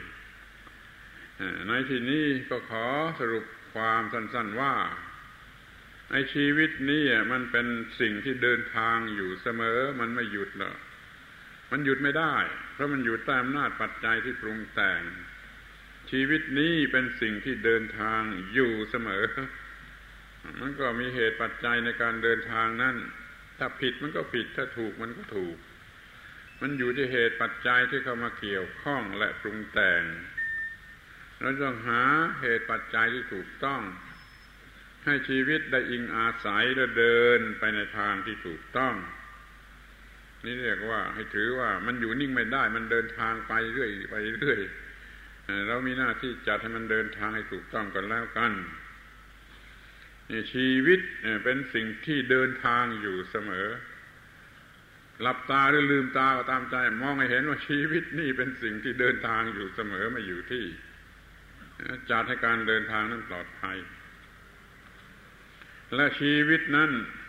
ในที่นี้ก็ขอสรุปความสั้นๆว่าในชีวิตนี้มันเป็นสิ่งที่เดินทางอยู่เสมอมันไม่หยุดหรอกมันหยุดไม่ได้เพราะมันอยู่ใต้อำนาจปัจจัยที่ปรุงแต่งชีวิตนี้เป็นสิ่งที่เดินทางอยู่เสมอมันก็มีเหตุปัจจัยในการเดินทางนั้นถ้าผิดมันก็ผิดถ้าถูกมันก็ถูกมันอยู่ที่เหตุปัจจัยที่เข้ามาเกี่ยวข้องและปรุงแต่งเราต้องหาเหตุปัจจัยที่ถูกต้องให้ชีวิตได้อิงอาศัยและเดินไปในทางที่ถูกต้องนี่เรียกว่าให้ถือว่ามันอยู่นิ่งไม่ได้มันเดินทางไปเรื่อยไปเรื่อยเรามีหน้าที่จัดให้มันเดินทางให้ถูกต้องกันแล้วกันนี่ชีวิตเป็นสิ่งที่เดินทางอยู่เสมอหลับตาหรือลืมตาก็ตามใจมองให้เห็นว่าชีวิตนี่เป็นสิ่งที่เดินทางอยู่เสมอไม่อยู่ที่จัดให้การเดินทางนั้นปลอดภัยและชีวิตนั้น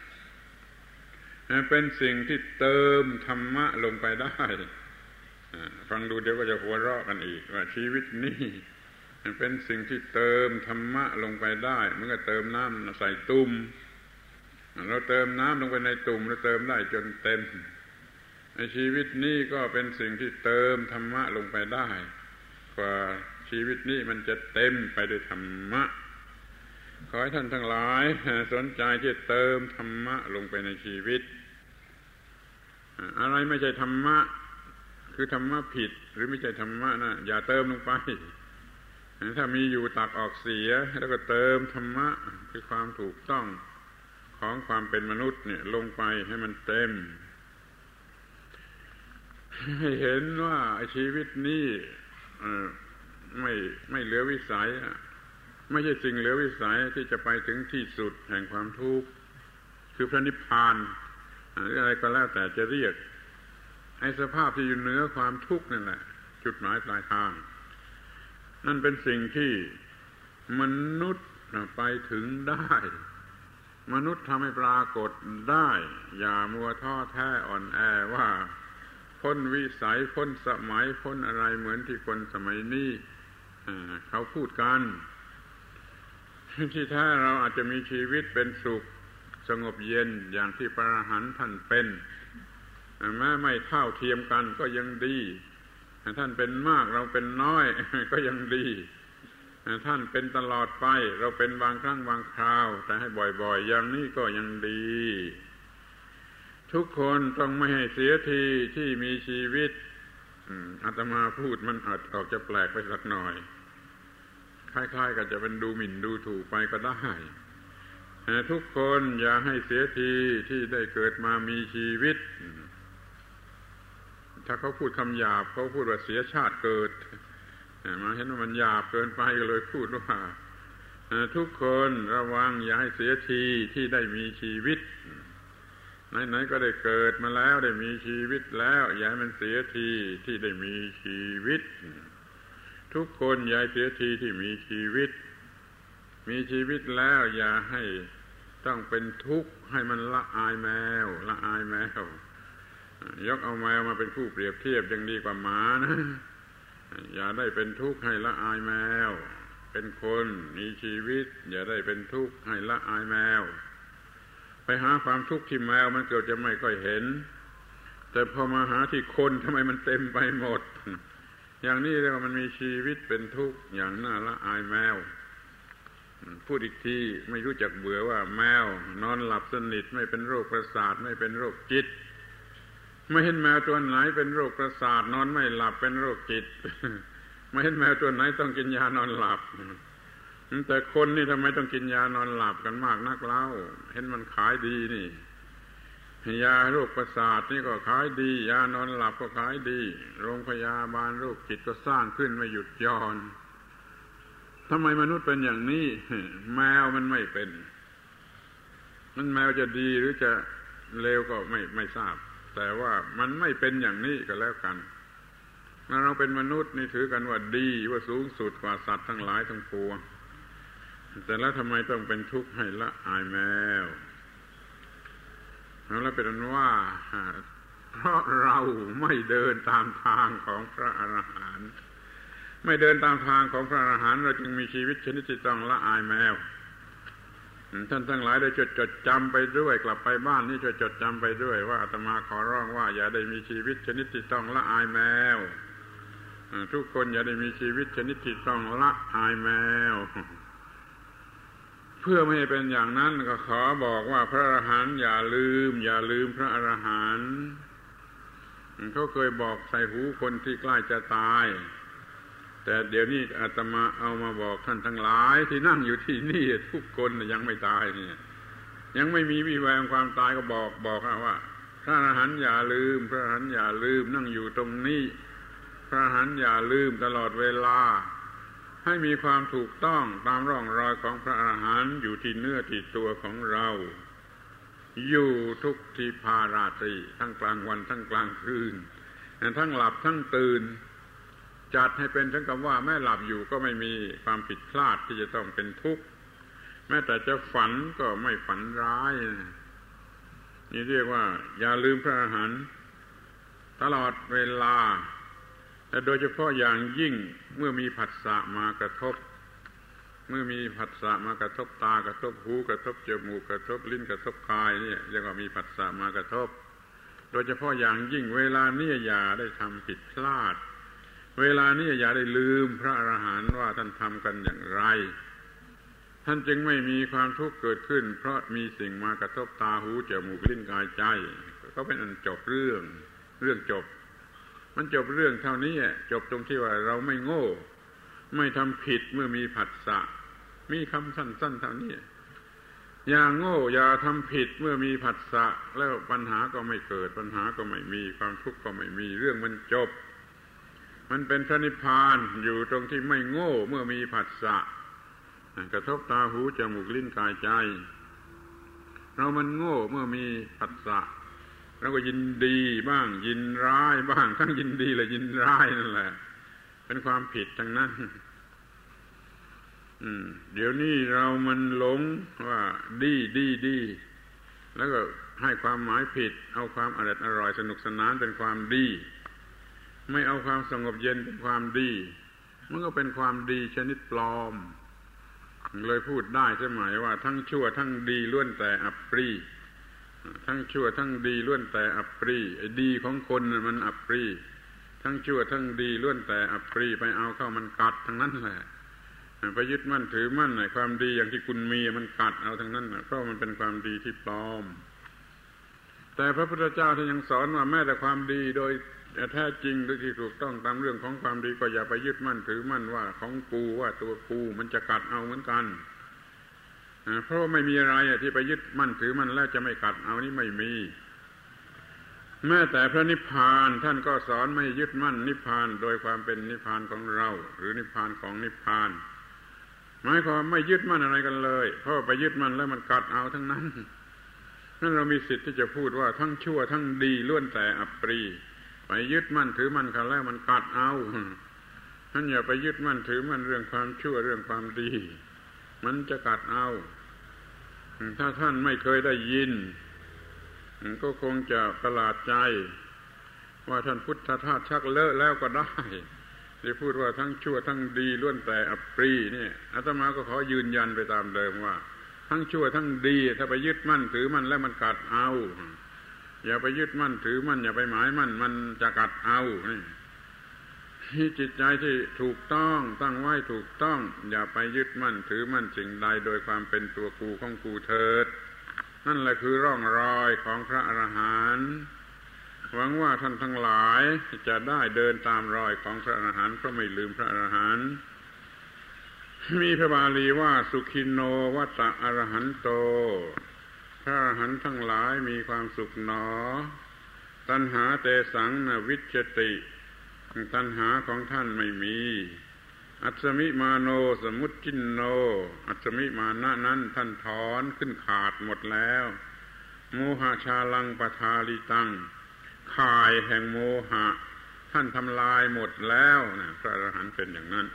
เป็นสิ่งที่เติมธรรมะลงไปได้ฟังดูเดี๋ยวก็จะหัวเราะกันอีกว่าชีวิตนี้เป็นสิ่งที่เติมธรรมะลงไปได้เหมือนกับเติมน้ำใส่ตุ่มเราเติมน้ำลงไปในตุ่มเราเติมได้จนเต็มในชีวิตนี้ก็เป็นสิ่งที่เติมธรรมะลงไปได้กว่าชีวิตนี้มันจะเต็มไปด้วยธรรมะขอให้ท่านทั้งหลายสนใจที่เติมธรรมะลงไปในชีวิตอะไรไม่ใช่ธรรมะคือธรรมะผิดหรือไม่ใช่ธรรมะนะอย่าเติมลงไปถ้ามีอยู่ตักออกเสียแล้วก็เติมธรรมะคือความถูกต้องของความเป็นมนุษย์เนี่ยลงไปให้มันเต็มให้เห็นว่าชีวิตนี้ไม่เหลือวิสัยไม่ใช่สิ่งเหลือวิสัยที่จะไปถึงที่สุดแห่งความทุกข์คือพระนิพพานหรืออะไรก็แล้วแต่จะเรียกไอ้สภาพที่อยู่เหนือความทุกข์นั่นแหละจุดหมายปลายทางนั่นเป็นสิ่งที่มนุษย์ไปถึงได้มนุษย์ทำให้ปรากฏได้อย่ามัวท้อแท้อ่อนแอว่าพ้นวิสัยพ้นสมัยพ้นอะไรเหมือนที่คนสมัยนี้เขาพูดกันที่แท้เราอาจจะมีชีวิตเป็นสุขสงบเย็นอย่างที่พระอรหันต์ท่านเป็นแม้ไม่เท่าเทียมกันก็ยังดีท่านเป็นมากเราเป็นน้อยก็ยังดีท่านเป็นตลอดไปเราเป็นบางครั้งบางคราวแต่ให้บ่อยๆอย่างนี้ก็ยังดีทุกคนต้องไม่ให้เสียทีที่มีชีวิตอาตมาพูดมันอาจออกจะแปลกไปสักหน่อยคล้ายๆกับจะเป็นดูหมิ่นดูถูกไปก็ได้ทุกคนอย่าให้เสียทีที่ได้เกิดมามีชีวิตถ้าเขาพูดคำหยาบเขาพูดว่าเสียชาติเกิดมาเห็นว่ามันหยาบเกินไปก็เลยพูดว่าทุกคนระวังอย่าให้เสียทีที่ได้มีชีวิตไหนๆก็ได้เกิดมาแล้วได้มีชีวิตแล้วอย่าให้มันเสียทีที่ได้มีชีวิตทุกคนอย่าเสียทีที่มีชีวิตมีชีวิตแล้วอย่าให้ต้องเป็นทุกข์ให้มันละอายแมวละอายแมวยกเอาแมวมาเป็นผู้เปรียบเทียบยังดีกว่าหมานะอย่าได้เป็นทุกข์ให้ละอายแมวเป็นคนมีชีวิตอย่าได้เป็นทุกข์ให้ละอายแมวไปหาความทุกข์ที่แมวมันเกิดจะไม่ค่อยเห็นแต่พอมาหาที่คนทำไมมันเต็มไปหมดอย่างนี้เรียกว่ามันมีชีวิตเป็นทุกข์อย่างน่าละอายแมวพูดอีกทีไม่รู้จักเบื่อว่าแมวนอนหลับสนิทไม่เป็นโรคประสาทไม่เป็นโรคจิตไม่เห็นแมวตัวไหนเป็นโรคประสาทนอนไม่หลับเป็นโรคจิตไม่เห็นแมวตัวไหนต้องกินยานอนหลับแต่คนนี่ทำไมต้องกินยานอนหลับกันมากนักเล่าเห็นมันขายดีนี่ยาโรคประสาทนี่ก็ขายดียานอนหลับก็ขายดีโรงพยาบาลโรคจิตก็สร้างขึ้นไม่หยุดหย่อนทำไมมนุษย์เป็นอย่างนี้แมวมันไม่เป็นมันแมวจะดีหรือจะเลวก็ไม่ทราบแต่ว่ามันไม่เป็นอย่างนี้ก็แล้วกันเราเป็นมนุษย์นี่ถือกันว่าดีว่าสูงสุดกว่าสัตว์ทั้งหลายทั้งปวงแต่แล้วทำไมต้องเป็นทุกข์ให้ละอายแมวแล้วเป็นว่าเพราะเราไม่เดินตามทางของพระอรหันต์ไม่เดินตามทางของพระอรหันต์เราจึงมีชีวิตชนิดที่ต้องละอายแมวท่านทั้งหลายได้จดจำไปด้วยกลับไปบ้านนี่ช่วยจดจำไปด้วยว่าอาตมาขอร้องว่าอย่าได้มีชีวิตชนิดที่ต้องละอายแมวทุกคนอย่าได้มีชีวิตชนิดที่ต้องละอายแมวเพื่อไม่ให้เป็นอย่างนั้นก็ขอบอกว่าพระอรหันต์อย่าลืมพระอรหันต์เขาเคยบอกใส่หูคนที่ใกล้จะตายแต่เดี๋ยวนี้อาตมาเอามาบอกท่านทั้งหลายที่นั่งอยู่ที่นี่ทุกคนยังไม่ตายเนี่ยยังไม่มีวี่แววความตายก็บอกว่าพระอรหันต์อย่าลืมพระอรหันต์อย่าลืมนั่งอยู่ตรงนี้พระอรหันต์อย่าลืมตลอดเวลาให้มีความถูกต้องตามร่องรอยของพระอรหันต์อยู่ที่เนื้อที่ตัวของเราอยู่ทุกที่ภาราตรีทั้งกลางวันทั้งกลางคืนทั้งหลับทั้งตื่นจัดให้เป็นถึงกับว่าแม้หลับอยู่ก็ไม่มีความผิดพลาดที่จะต้องเป็นทุกข์แม้แต่จะฝันก็ไม่ฝันร้ายนี่เรียกว่าอย่าลืมพระอรหันต์ตลอดเวลาแต่โดยเฉพาะอย่างยิ่งเมื่อมีผัสสะมากระทบตากระทบหูกระทบจมูกกระทบลิ้นกระทบกายนี่เรียกว่ามีผัสสะมากระทบโดยเฉพาะอย่างยิ่งเวลานี้อย่าได้ทำผิดพลาดเวลานี้อย่าได้ลืมพระอรหันต์ว่าท่านทำกันอย่างไรท่านจึงไม่มีความทุกข์เกิดขึ้นเพราะมีสิ่งมากระทบตาหูจมูกลิ้นกายใจก็เป็นอันจบเรื่องจบมันจบเรื่องเท่านี้จบตรงที่ว่าเราไม่โง่ไม่ทำผิดเมื่อมีผัสสะมีคำสั้นๆเท่านี้อย่าโง่อย่าทำผิดเมื่อมีผัสสะแล้วปัญหาก็ไม่เกิดปัญหาก็ไม่มีความทุกข์ก็ไม่มีเรื่องมันจบมันเป็นพระนิพพานอยู่ตรงที่ไม่โง่เมื่อมีผัสสะกระทบตาหูจมูกลิ้นกายใจเรามันโง่เมื่อมีผัสสะเราก็ยินดีบ้างยินร้ายบ้างทั้งยินดีและยินร้ายนั่นแหละเป็นความผิดทั้งนั้นเดี๋ยวนี้เรามันหลงว่าดีแล้วก็ให้ความหมายผิดเอาความอร่อยสนุกสนานเป็นความดีไม่เอาความสงบเย็นเป็นความดีมันก็เป็นความดีชนิดปลอมเลยพูดได้ใช่ไหมว่าทั้งชั่วทั้งดีล้วนแต่อับปรีทั้งชั่วทั้งดีล้วนแต่อับปรีไอ้ดีของคนมันอับปรีทั้งชั่วทั้งดีล้วนแต่อับปรีไปเอาเข้ามันกัดทั้งนั้นแหละไปยึดมั่นถือมั่นในความดีอย่างที่คุณมีมันกัดเอาทั้งนั้นเพราะมันเป็นความดีที่ปลอมแต่พระพุทธเจ้าท่านยังสอนว่าแม้แต่ความดีโดยแท้จริงหรือที่ถูกต้องตามเรื่องของความดีก็อย่าไปยึดมั่นถือมั่นว่าของกูว่าตัวกูมันจะกัดเอาเหมือนกันเพราะไม่มีอะไรที่ไปยึดมั่นถือมั่นแล้วจะไม่กัดเอานี่ไม่มีแม้แต่พระนิพพานท่านก็สอนไม่ยึดมั่นนิพพานโดยความเป็นนิพพานของเราหรือนิพพานของนิพพานหมายความไม่ยึดมั่นอะไรกันเลยเพราะไปยึดมั่นแล้วมันกัดเอาทั้งนั้นนั่นเรามีสิทธิ์ที่จะพูดว่าทั้งชั่วทั้งดีล้วนแต่อับปรีไปยึดมั่นถือมั่นกันแล้วมันกัดเอาท่านอย่าไปยึดมั่นถือมั่นเรื่องความชั่วเรื่องความดีมันจะกัดเอาถ้าท่านไม่เคยได้ยินก็คงจะประหลาดใจว่าท่านพุทธทาสชักเลอะแล้วก็ได้ที่พูดว่าทั้งชั่วทั้งดีล้วนแต่อับปรีเนี่ยอาตมาก็ขอยืนยันไปตามเดิมว่าท่ทั้งชั่วทั้งดีถ้าไปยึดมั่นถือมั่นแล้วมันกัดเอาอย่าไปยึดมั่นถือมั่นอย่าไปหมายมั่นมันจะกัดเอานี่จิตใจที่ถูกต้องตั้งไว้ถูกต้องอย่าไปยึดมั่นถือมั่นสิ่งใดโดยความเป็นตัวกูของกูเถิดนั่นแหละคือร่องรอยของพระอรหันต์หวังว่าท่านทั้งหลายจะได้เดินตามรอยของพระอรหันต์เพราะไม่ลืมพระอรหันต์มีพระบาลีว่าสุขินโนวัตตะอรหันโตพระอรหันต์ทั้งหลายมีความสุขหนอตัณหาเตสังนวิชชติตัณหาของท่านไม่มีอัศมิมาโนสมุตจินโนอัศมิมานะนั้นท่านถอนขึ้นขาดหมดแล้วโมหะชาลังปทาลิตังข่ายแห่งโมหะท่านทำลายหมดแล้วนะพระอรหันต์เป็นอย่างนั้น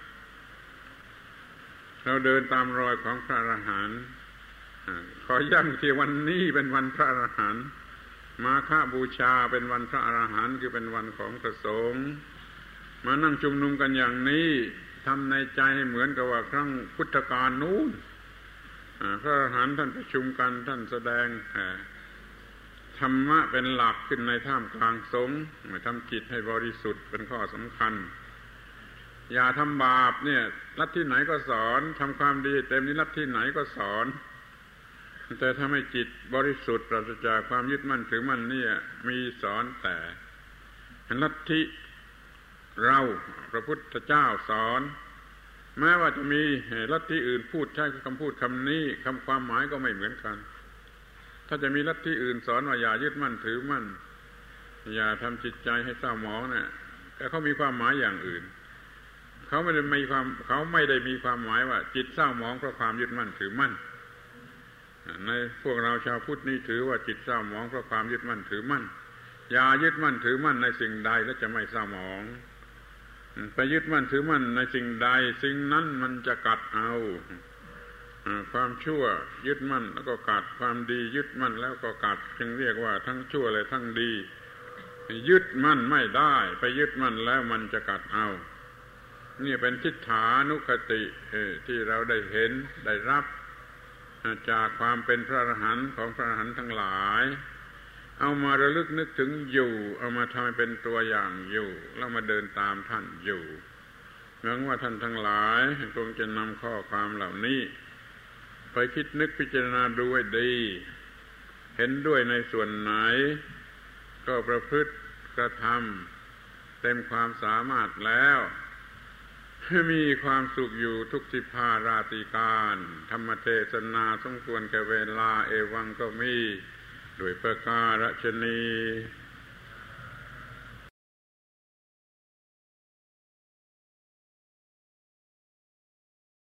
เราเดินตามรอยของพระอรหันต์ขอย้ำที่วันนี้เป็นวันพระอรหันต์มาฆบูชาเป็นวันพระอรหันต์คือเป็นวันของพระสงฆ์มานั่งชุมนุมกันอย่างนี้ทำในใจให้เหมือนกับว่าครั้งพุทธกาลนู้นพระอรหันต์ท่านประชุมกันท่านแสดงธรรมะเป็นหลักขึ้นในท่ามกลางสงฆ์ทำจิตให้บริสุทธิ์เป็นข้อสำคัญอย่าทำบาปเนี่ยลัทธิไหนก็สอนทำความดีเต็มนี้ลัทธิไหนก็สอนแต่ถ้าไม่จิตบริสุทธิ์ปราศจากความยึดมั่นถือมั่นนี่มีสอนแต่ลัทธิเราพระพุทธเจ้าสอนแม้ว่าจะมีลัทธิอื่นพูดใช้คำพูดคำนี้คำความหมายก็ไม่เหมือนกันถ้าจะมีลัทธิอื่นสอนว่าอย่ายึดมั่นถือมั่นอย่าทำจิตใจให้เศร้าหมองเนี่ยแต่เขามีความหมายอย่างอื่นเขาไม่ได้มีความหมายว่าจิตเศร้าหมองเพราะความยึดมั่นถือมั่นในพวกเราชาวพุทธนี่ถือว่าจิตเศร้าหมองเพราะความยึดมั่นถือมั่นอย่ายึดมั่นถือมั่นในสิ่งใดแล้วจะไม่เศร้าหมองไปยึดมั่นถือมั่นในสิ่งใดสิ่งนั้นมันจะกัดเอาความชั่วยึดมั่นแล้วก็กัดความดียึดมั่นแล้วก็กัดจึงเรียกว่าทั้งชั่วและทั้งดียึดมั่นไม่ได้ไปยึดมั่นแล้วมันจะกัดเอานี่เป็นทิฏฐานุคติที่เราได้เห็นได้รับจากความเป็นพระอรหันต์ของพระอรหันต์ทั้งหลายเอามาระลึกนึกถึงอยู่เอามาทำให้เป็นตัวอย่างอยู่แล้วมาเดินตามท่านอยู่หวังว่าท่านทั้งหลายคงจะนำข้อความเหล่านี้ไปคิดนึกพิจารณาดูให้ดีเห็นด้วยในส่วนไหนก็ประพฤติกระทำเต็มความสามารถแล้วมีความสุขอยู่ทุกสิภาราตรีการธรรมเทศนาสมควรแก่เวลาเอวังก็มีด้วยประการฉะนี้